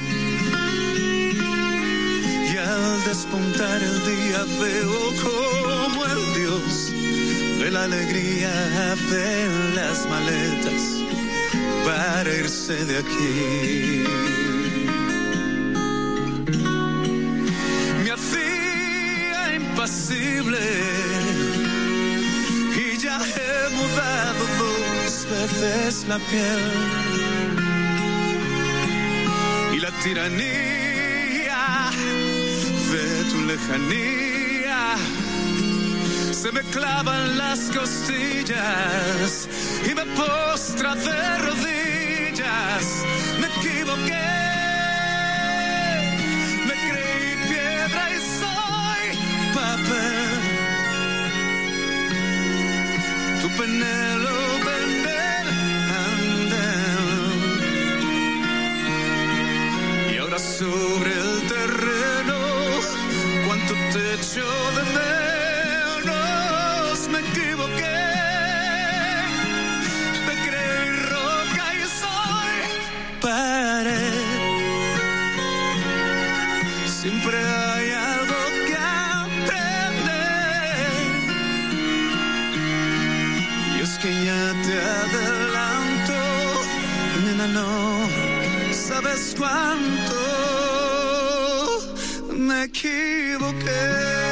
Y al despuntar el día veo como el Dios de la alegría hace las maletas para irse de aquí. Me hacía impasible y ya he mudado 2 veces la piel. Y la tiranía de tu lejanía se me clava en las costillas y me postra de rodillas. Me equivoqué, me creí piedra y soy papel. Tu Penélope en el andén. Y ahora sobre el terreno, cuánto te echo de menos. Me equivoqué, me creí roca y soy pared. Siempre hay algo que aprender. Y es que ya te adelanto, nena, no sabes cuánto me equivoqué.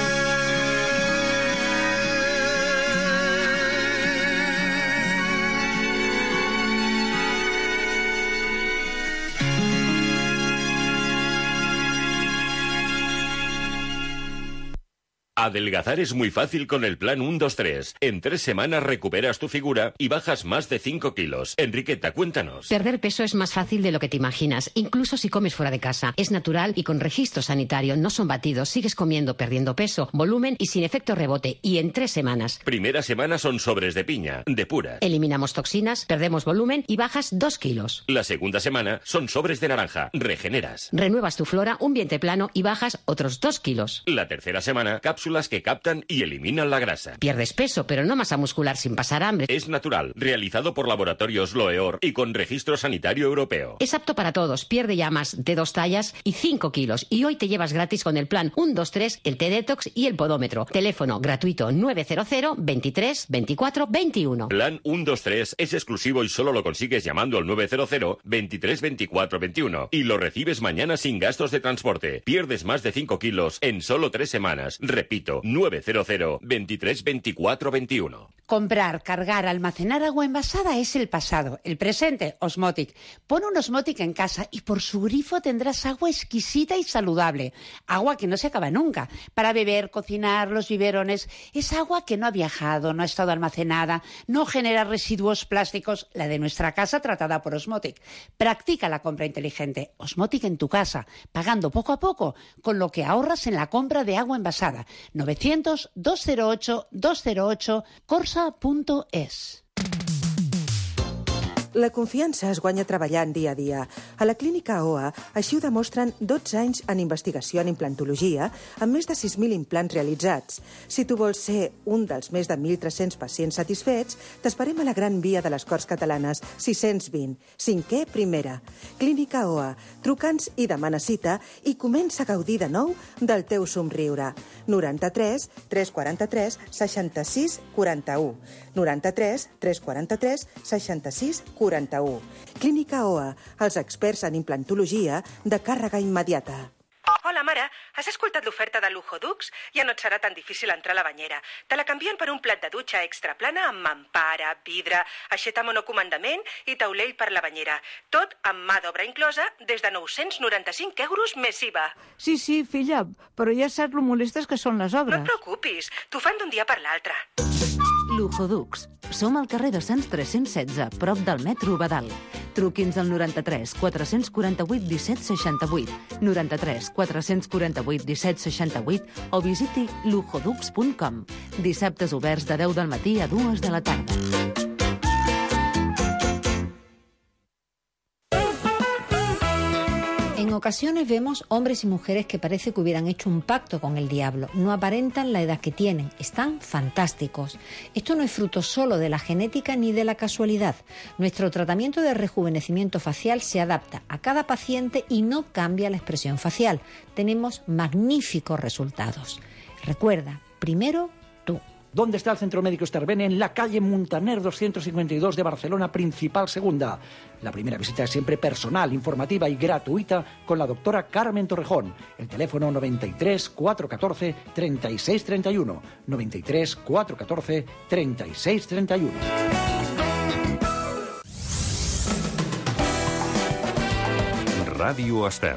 Adelgazar es muy fácil con el plan 1-2-3. En 3 semanas recuperas tu figura y bajas más de 5 kilos. Enriqueta, cuéntanos. Perder peso es más fácil de lo que te imaginas, incluso si comes fuera de casa. Es natural y con registro sanitario, no son batidos, sigues comiendo, perdiendo peso, volumen y sin efecto rebote. Y en 3 semanas. Primera semana son sobres de piña, de pura. Eliminamos toxinas, perdemos volumen y bajas 2 kilos. La segunda semana son sobres de naranja, regeneras. Renuevas tu flora, un vientre plano y bajas otros 2 kilos. La tercera semana, cápsulas cápsulas que captan y eliminan la grasa. Pierdes peso, pero no masa muscular sin pasar hambre. Es natural, realizado por Laboratorios Loeor y con registro sanitario europeo. Es apto para todos, pierde ya más de 2 tallas y 5 kilos. Y hoy te llevas gratis con el plan 1, 2, 3, el T-Detox y el podómetro. Teléfono gratuito 900 23 24 21. Plan 1, 2, 3 es exclusivo y solo lo consigues llamando al 900 23 24 21. Y lo recibes mañana sin gastos de transporte. Pierdes más de 5 kilos en solo 3 semanas. Repito, 900 23 24 21. Comprar, cargar, almacenar agua envasada es el pasado. El presente, Osmotic. Pon un Osmotic en casa y por su grifo tendrás agua exquisita y saludable. Agua que no se acaba nunca. Para beber, cocinar, los biberones. Es agua que no ha viajado, no ha estado almacenada, no genera residuos plásticos. La de nuestra casa tratada por Osmotic. Practica la compra inteligente. Osmotic en tu casa, pagando poco a poco, con lo que ahorras en la compra de agua envasada. 900-208-208, corsa.es. La confiança es guanya treballant dia a dia. A la clínica OA així ho demostren 12 anys en investigació en implantologia amb més de 6.000 implants realitzats. Si tu vols ser un dels més de 1.300 pacients satisfets, t'esperem a la Gran Via de les Corts Catalanes 620, 5è primera. Clínica OA. Truca'ns i demana cita i comença a gaudir de nou del teu somriure. 93 343 66 41. 93 343 66 41. Clínica OA, els experts en implantologia de càrrega immediata. Hola, mare. Has escoltat l'oferta de Luhodux? Ja no et serà tan difícil entrar a la banyera. Te la canvien per un plat de dutxa extra plana amb mampara, vidre, aixeta monocomandament i taulell per la banyera. Tot amb mà d'obra inclosa des de 995 euros més IVA. Sí, filla, però ja saps lo molestes que són les obres. No et preocupis, t'ho fan d'un dia per l'altre. Luhodux. Som al carrer de Sants 316, prop del metro Badal. Truqui'ns al 93 448 17 68, 93 448 17 68 o visiti luhodux.com. Dissabtes oberts de 10 del matí a 2 de la tarda. En ocasiones vemos hombres y mujeres que parece que hubieran hecho un pacto con el diablo. No aparentan la edad que tienen, están fantásticos. Esto no es fruto solo de la genética ni de la casualidad. Nuestro tratamiento de rejuvenecimiento facial se adapta a cada paciente y no cambia la expresión facial. Tenemos magníficos resultados. Recuerda, primero tú. ¿Dónde está el Centro Médico Estervene? En la calle Muntaner 252 de Barcelona, Principal Segunda. La primera visita es siempre personal, informativa y gratuita con la doctora Carmen Torrejón. El teléfono 93 414 36 31. 93 414 36 31. Ràdio Estel.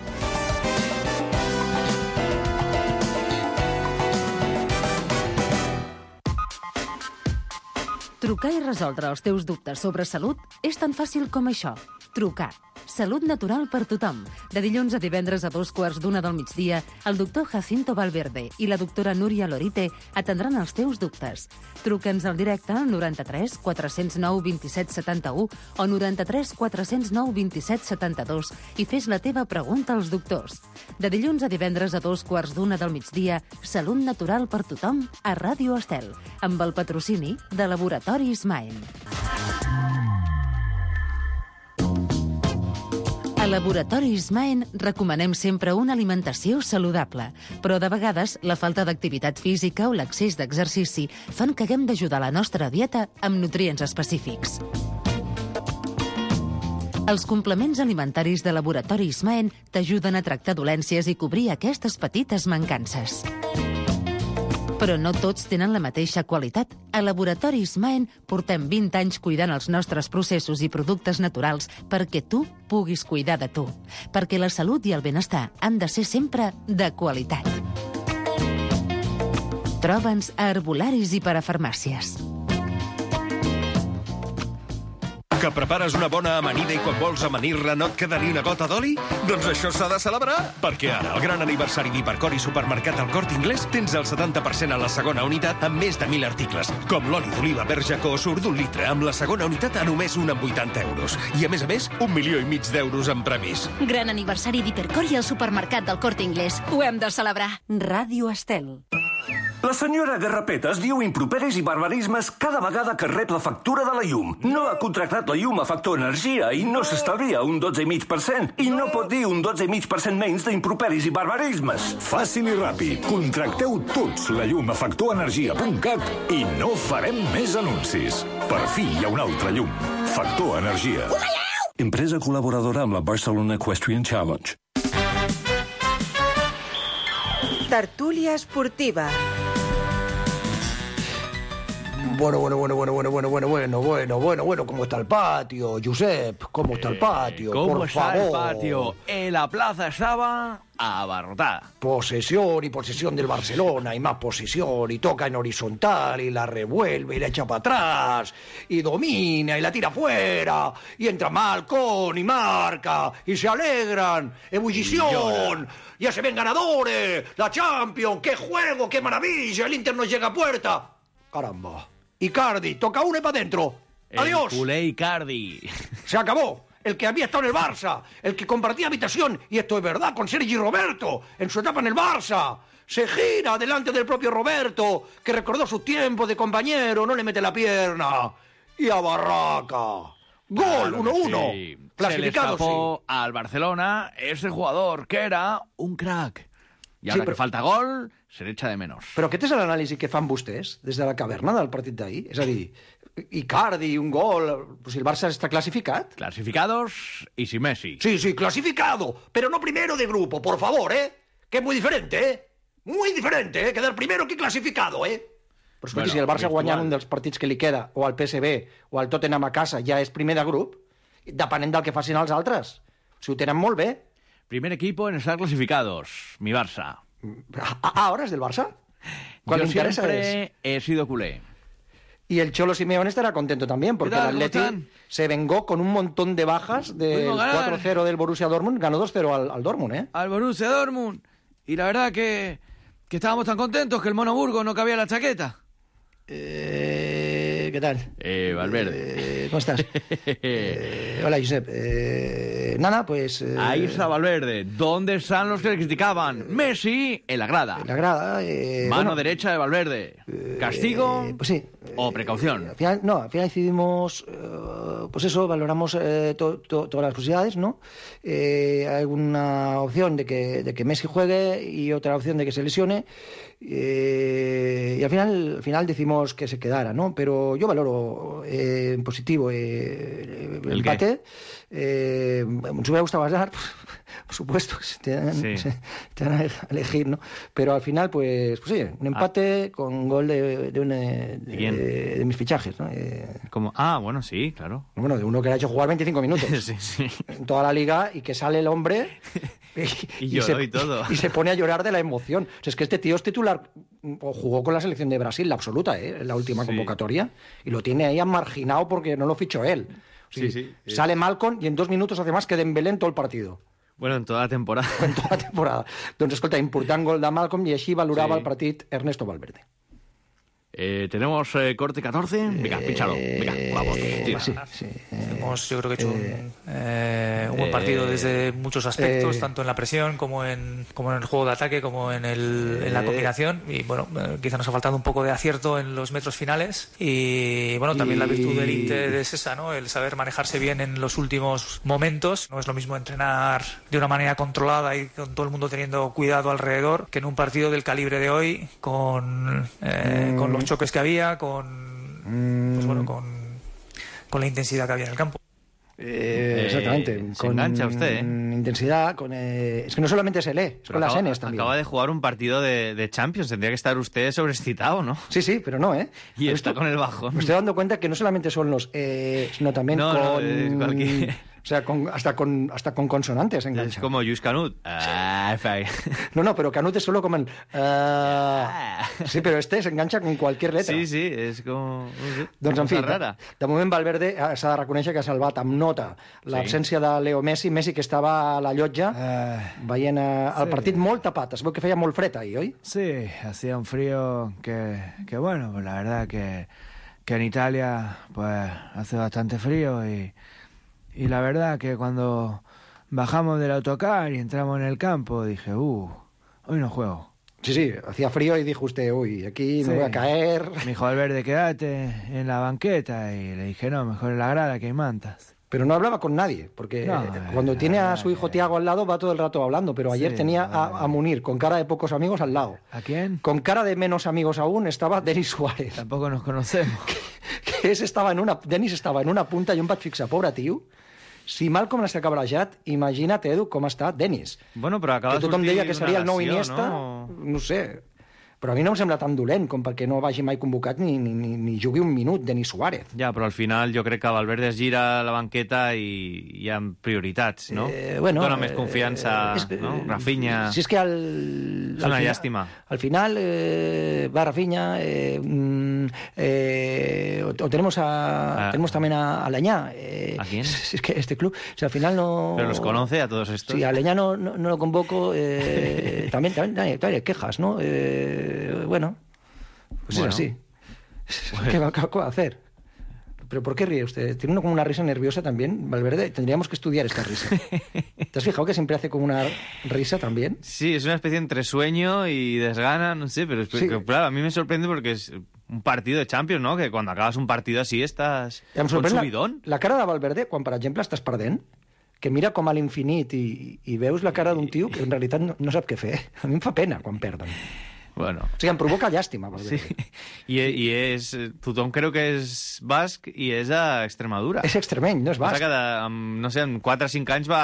Trucar i resoldre els teus dubtes sobre salut és tan fàcil com això. Trucar. Salut natural per tothom. De dilluns a divendres a 2:15 del migdia, el doctor Jacinto Valverde i la doctora Núria Lorite atendran els teus dubtes. Truca'ns al directe al 93 409 27 71 o 93 409 27 72 i fes la teva pregunta als doctors. De dilluns a divendres a 2:15 del migdia, Salut natural per tothom a Ràdio Estel, amb el patrocini de Laboratoris Maen. A Laboratoris Maen recomanem sempre una alimentació saludable, però de vegades la falta d'activitat física o l'excés d'exercici fan que haguem d'ajudar la nostra dieta amb nutrients específics. Els complements alimentaris de Laboratoris Maen t'ajuden a tractar dolències i cobrir aquestes petites mancances. Però no tots tenen la mateixa qualitat. A Laboratoris Maen portem 20 anys cuidant els nostres processos i productes naturals perquè tu puguis cuidar de tu. Perquè la salut i el benestar han de ser sempre de qualitat. Troba'ns a herbolaris i parafarmàcies. Que prepares una bona amanida i quan vols amanir-la no et queda ni una gota d'oli? Doncs això s'ha de celebrar, perquè ara, al gran aniversari d'Hipercor i Supermercat El Corte Inglés, tens el 70% a la segona unitat amb més de 1.000 articles, com l'oli d'oliva Verge surt d'1 litre, amb la segona unitat a només un amb 80 euros. I a més, 1,5 milió d'euros en premis. Gran aniversari d'Hipercor i el Supermercat del Corte Inglés. Ho hem de celebrar. Ràdio Estel. La senyora Garrapetes diu improperis i barbarismes cada vegada que rep la factura de la llum. No ha contractat la llum a Factor Energia i no s'estalvia un 12,5%. I no pot dir un 12,5% menys d'improperis i barbarismes. Fàcil i ràpid. Contracteu tots la llum a factorenergia.cat i no farem més anuncis. Per fi hi ha una altra llum. Factor Energia. Empresa col·laboradora amb la Barcelona Equestrian Challenge. Tertúlia esportiva. Bueno, ¿cómo está el patio? Josep, ¿cómo está el patio? ¿Cómo Por está favor. el patio? La plaza estaba abarrotada. Posesión del Barcelona y más posesión y toca en horizontal y la revuelve y la echa para atrás y domina y la tira fuera y entra Malcom y marca y se alegran. Ebullición. Ya se ven ganadores. La Champions. ¡Qué juego! ¡Qué maravilla! El Inter nos llega a puerta. Caramba. Icardi, toca uno y para adentro. ¡Adiós! El culé Icardi. Se acabó. El que había estado en el Barça, el que compartía habitación, y esto es verdad, con Sergi Roberto, en su etapa en el Barça. Se gira delante del propio Roberto, que recordó su tiempo de compañero, no le mete la pierna. Y a Barraca. Gol, 1-1. Sí. Clasificado, se le escapó al Barcelona ese jugador que era un crack. I ara que falta gol, se l'echa de menos. Però aquest és l'anàlisi que fan vostès des de la caverna del partit d'ahir? És a dir, Icardi, un gol... Si el Barça està clasificat... Clasificados y sin Messi. Sí, clasificado, pero no primero de grupo, por favor, Que es muy diferente, Muy diferente, Quedar primero que clasificado, Però escolti, si el Barça guanyant un dels partits que li queda, o al PSV, o al Tottenham a casa, ja és primer de grup, depenent del que facin els altres. Si ho tenen molt bé... Primer equipo en estar clasificados, mi Barça. ¿Ahora es del Barça? Cuando Yo siempre he sido culé. Y el Cholo Simeone estará contento también, porque el Atleti se vengó con un montón de bajas del 4-0 del Borussia Dortmund, ganó 2-0 al Dortmund, Al Borussia Dortmund. Y la verdad que estábamos tan contentos que el Mono Burgo no cabía en la chaqueta. ¿Qué tal? Valverde. ¿Cómo estás? Hola, Josep. Nada, pues... Ahí está Valverde. ¿Dónde están los que le criticaban? Messi en la grada. En la grada. Mano derecha de Valverde. ¿Castigo? Pues sí. ¿O precaución? Al final decidimos, pues eso, valoramos todas las posibilidades, ¿no? Hay una opción de que Messi juegue y otra opción de que se lesione. Y al final decimos que se quedara, ¿no? Pero yo valoro en positivo el empate. Me hubiera gustado ganar, por supuesto, te van a elegir, ¿no? Pero al final, pues sí, un empate con gol de mis fichajes, ¿no? Bueno, sí, claro. Bueno, de uno que le ha hecho jugar 25 minutos sí. En toda la liga y que sale el hombre y lloró y todo. Y se pone a llorar de la emoción. O sea, es que este tío es titular, o jugó con la selección de Brasil, la absoluta, en la última convocatoria, y lo tiene ahí marginado porque no lo fichó él. O sea, sale Malcom y en 2 minutos hace más que Dembélé en todo el partido. Bueno, en toda la temporada. Doncs, escolta, important gol de Malcom y així valorava el partit Ernesto Valverde. Tenemos corte 14. Venga, pínchalo. Venga, vamos. Hemos, yo creo que hecho un buen partido desde muchos aspectos, tanto en la presión como en el juego de ataque, como en la combinación. Y bueno, quizá nos ha faltado un poco de acierto en los metros finales. Y bueno, también la virtud del Inter es esa, ¿no? El saber manejarse bien en los últimos momentos. No es lo mismo entrenar de una manera controlada y con todo el mundo teniendo cuidado alrededor que en un partido del calibre de hoy con los choques que había, con la intensidad que había en el campo. Exactamente. Se engancha usted, intensidad, es que no solamente se lee, es con las Ns también. Acaba de jugar un partido de Champions, tendría que estar usted sobreexcitado, ¿no? Sí, pero no, Y está con el bajón. Me estoy dando cuenta que no solamente son los sino también o sea, hasta con consonantes engancha. Es como Lluís Canut. No, pero Canut es solo como el... Sí, pero se engancha con cualquier letra. Sí, és com... Doncs, en fi, de moment Valverde s'ha de reconèixer que ha salvat amb nota l'absència de Leo Messi, que estava a la llotja veient el partit molt tapat. Es veu que feia molt fred ahí, ¿oi? Sí, hacía un frío que bueno, pues la verdad que en Italia pues hace bastante frío y la verdad que cuando bajamos del autocar y entramos en el campo dije, hoy no juego. Sí, hacía frío y dijo usted, uy, aquí me voy a caer. Me dijo, Valverde, quédate en la banqueta. Y le dije, no, mejor en la grada que hay mantas. Pero no hablaba con nadie, porque cuando tiene a su hijo Tiago al lado va todo el rato hablando, pero ayer tenía a Munir con cara de pocos amigos al lado. ¿A quién? Con cara de menos amigos aún estaba Denis Suárez. Tampoco nos conocemos. Denis estava en una punta i un vaig fixar, pobre tio, si Malcolm s'ha cabrejat, imagina't, Edu, com està Denis. Bueno, però acaba que tothom deia que seria el nou lesió, Iniesta, no sé. Però a mi no em sembla tan dolent com perquè no vagi mai convocat ni jugui un minut Denis Suárez. Ja, però al final jo crec que Valverde es gira a la banqueta i hi ha prioritats, no? Dona més confiança, no? Rafinha... Si és que és una llàstima. Al final va Rafinha, o tenemos también a Aleñá. ¿A quién? Es que este club, o sea, al final no... ¿Pero los conoce a todos estos? Sí, a Aleñá no lo convoco, también hay quejas, ¿no? Bueno, pues bueno. Es así. Bueno. ¿Qué va a hacer? ¿Pero por qué ríe usted? Tiene uno como una risa nerviosa también, Valverde. Tendríamos que estudiar esta risa. ¿Te has fijado que siempre hace como una risa también? Sí, es una especie entre sueño y desgana, no sé, pero sí. Claro, a mí me sorprende porque es un partido de Champions, ¿no? Que cuando acabas un partido así estás con subidón. La cara de Valverde, quan, per exemple, estàs perdent, que mira com a l'infinit i veus la cara d'un tio que en realitat no sap què fer. A mi em fa pena quan perden. Bueno. O sigui, em provoca llàstima. Sí. I és... Tothom creu que és basc i és a Extremadura. És extremeny, no és basc. Que no sé, en 4 o 5 anys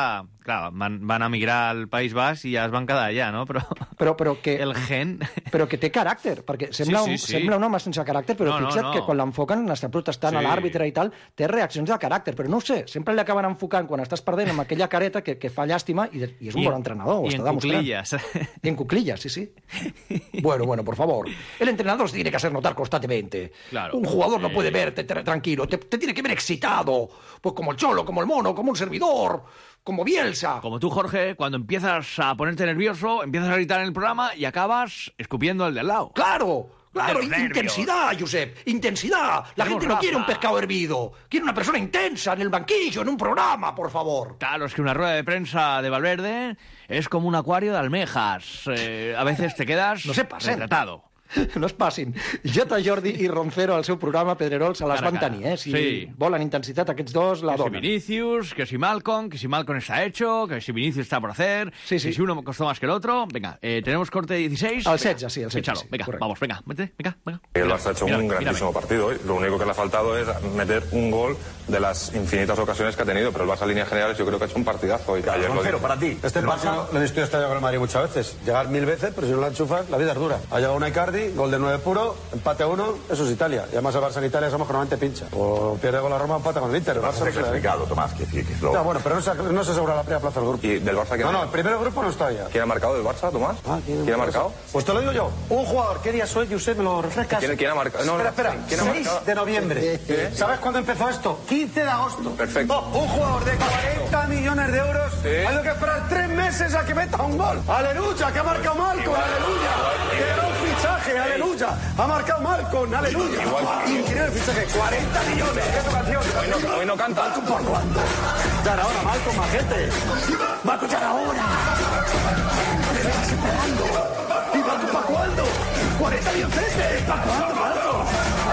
van emigrar al País Basc i ja es van quedar allà, no? Però que... El gen... Però que té caràcter, perquè sembla un home sense caràcter, però fixa't que quan l'enfoquen està protestant a l'àrbitre i tal, té reaccions de caràcter, però no ho sé, sempre l'acaben enfocant quan estàs perdent amb aquella careta que fa llàstima i és un bon entrenador, ho està demostrant. Y en cuclillas, sí. Bueno, por favor. El entrenador se tiene que hacer notar constantemente. Claro. Un jugador no puede verte tranquilo, te tiene que ver excitado, pues como el Cholo, como el Mono, como un servidor, como Bielsa. Como tú, Jorge, cuando empiezas a ponerte nervioso, empiezas a gritar en el programa y acabas escupiendo al de al lado. ¡Claro! Claro, intensidad, Josep, intensidad. La gente no quiere un pescado hervido, quiere una persona intensa en el banquillo, en un programa, por favor. Claro, es que una rueda de prensa de Valverde es como un acuario de almejas. A veces te quedas retratado. No es passin. Jota Jordi i Roncero al seu programa Pedrerol se les van tenir, Si volen intensitat, aquests dos la donen. Que si Vinicius, que si Malcolm está hecho, que si Vinicius está por hacer, que si uno costó más que el otro. Venga, tenemos corte 16. Al 16, sí, al 16. Pichalo, venga, correcto. Vamos, venga, venga. El Barça ha hecho un grandísimo partido hoy. Lo único que le ha faltado es meter un gol de las infinitas ocasiones que ha tenido, pero el Barça, en líneas generales, yo creo que ha hecho un partidazo hoy. Roncero, para ti. Este Barça lo han estudiado con el Madrid muchas veces. Llegar 1000 veces, pero si no la enchufas, la vida es dura. Ha llegado una Icardi, gol de 9 puro, empate 1, eso es Italia. Y además el Barça en Italia somos que normalmente pincha. O pierde con la Roma o empata con el Inter. El Barça no se ha clasificado, Tomás, que No, bueno, pero no se asegura la primera plaza del grupo. ¿Y del Barça quién No, el primer grupo no está ya. ¿Quién ha marcado del Barça, Tomás? ¿Quién ha marcado? Pues te lo digo yo. Un jugador, ¿qué día soy, Josep? ¿Me lo refrescas? ¿Quién ha marcado? Espera. 6 de noviembre. ¿Sabes cuándo empezó esto? 15 de agosto. Perfecto. Un jugador de 40 millones de euros. Ha tenido que esperar 3 meses a que meta un gol. ¡Aleluya! Que ha marcado Malcolm. ¡Aleluya! ¡Qué gran fichaje! ¡Aleluya! Ha marcado Malcolm. ¡Aleluya! Increíble el fichaje. 40 millones. ¿Qué es tu canción? Hoy no canta. ¿Malcolm por cuándo? Ya era hora, Malcolm, majete. ¡Malcolm, ya era hora! ¿Qué estás esperando? ¿Y Malcolm para cuándo? 40 millones. ¿Para cuándo, Malcolm?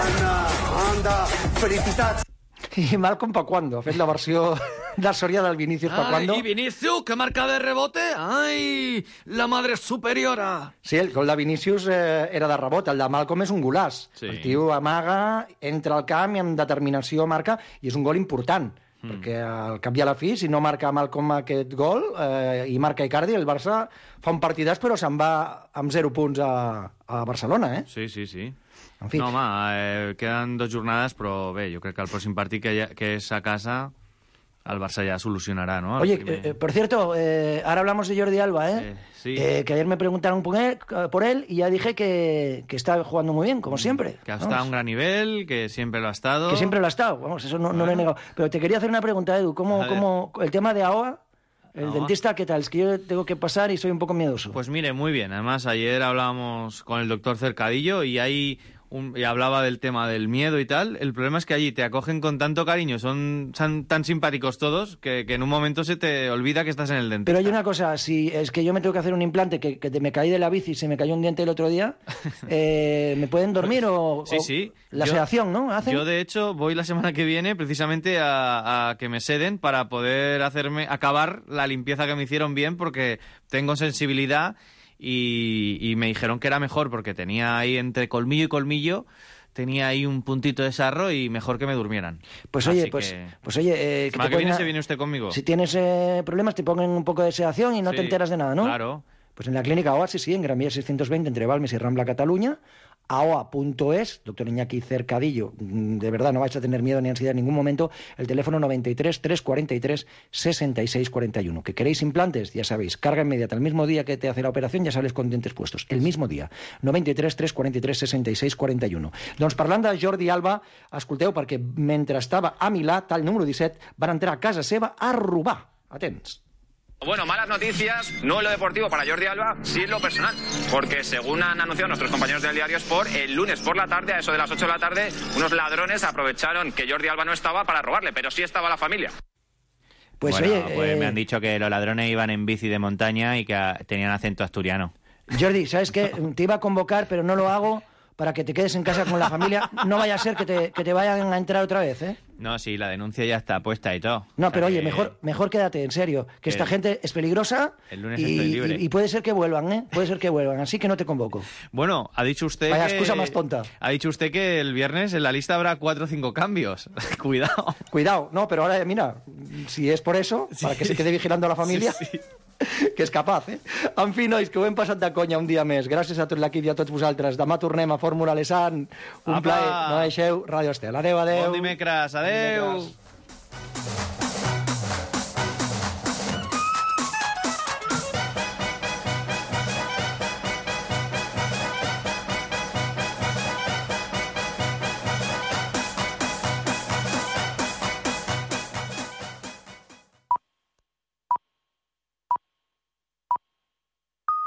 Anda. Felicitats. I Malcolm pa quando? Ha fet la versió de Soria del Vinicius pa quando? Y Vinicius, que marca de rebote. ¡Ay! La madre superiora. Sí, el gol de Vinicius era de rebot, el de Malcolm és un golaç. Sí. El tio amaga, entra al camp i amb determinació marca, i és un gol important, perquè al cap i a la fi, si no marca Malcolm aquest gol i marca Icardi, el Barça fa un partidàs, però se'n va amb 0 punts a Barcelona, Sí. En fi. No, home, queden 2 jornades, però bé, jo crec que el pròxim partit que és a casa, el Barça ya solucionará, ¿no? Oye, por cierto, ahora hablamos de Jordi Alba, sí. Que ayer me preguntaron por él y ya dije que está jugando muy bien, como siempre. Que ha estado a un gran nivel, que siempre lo ha estado. Que siempre lo ha estado, vamos, eso no lo he negado. Pero te quería hacer una pregunta, Edu, ¿cómo el tema de AOA? El dentista, ¿qué tal? Es que yo tengo que pasar y soy un poco miedoso. Pues mire, muy bien. Además, ayer hablábamos con el doctor Cercadillo y hay y hablaba del tema del miedo y tal. El problema es que allí te acogen con tanto cariño, son tan simpáticos todos que en un momento se te olvida que estás en el dentista. Pero hay una cosa, si es que yo me tengo que hacer un implante, que me caí de la bici y se me cayó un diente el otro día, ¿me pueden dormir o sí. La sedación, ¿no? ¿Hacen? Yo, de hecho, voy la semana que viene precisamente a que me seden para poder acabar la limpieza que me hicieron bien, porque tengo sensibilidad y me dijeron que era mejor porque tenía ahí entre colmillo y colmillo, tenía ahí un puntito de sarro y mejor que me durmieran. Pues oye, que semana que viene se viene usted conmigo. Si tienes problemas te ponen un poco de sedación y no te enteras de nada, ¿no? Claro. Pues en la clínica AOA, sí, en Gran Vía 620, entre Balmes y Rambla, Cataluña, aoa.es, doctor Iñaki Cercadillo, de verdad no vais a tener miedo ni ansiedad en ningún momento, el teléfono 93 343 66 41. ¿Que queréis implantes? Ya sabéis, carga inmediata, el mismo día que te hace la operación ya sales con dientes puestos, el mismo día, 93 343 66 41. Doncs parlant de Jordi Alba, escolteu, perquè mentre estava a Milà, tal número 17, van entrar a casa seva a robar. Atents. Bueno, malas noticias, no en lo deportivo para Jordi Alba, sí en lo personal, porque según han anunciado nuestros compañeros del diario Sport, el lunes por la tarde, a eso de las 8 de la tarde, unos ladrones aprovecharon que Jordi Alba no estaba para robarle, pero sí estaba la familia. Pues me han dicho que los ladrones iban en bici de montaña y que tenían acento asturiano. Jordi, ¿sabes qué? Te iba a convocar, pero no lo hago para que te quedes en casa con la familia. No vaya a ser que te vayan a entrar otra vez, ¿eh? No, sí, la denuncia ya está puesta y todo. No, pero oye, mejor quédate, en serio. Que esta gente es peligrosa. El lunes estoy libre. Y puede ser que vuelvan, ¿eh? Puede ser que vuelvan, así que no te convoco. Bueno, ha dicho usted Vaya excusa más tonta. Ha dicho usted que el viernes en la lista habrá 4 o 5 cambios. Cuidado. Cuidado, no, pero ahora, mira, si es por eso, para que se quede vigilando a la familia... Sí. Que és capaç, eh? En fi, nois, que ho hem passat de conya un dia més. Gràcies a tot l'equip i a tots vosaltres. Demà tornem a Fórmula Lesan. Un plaer. No deixeu Ràdio Estel. Adéu, adéu. Bon dimecres. Adéu.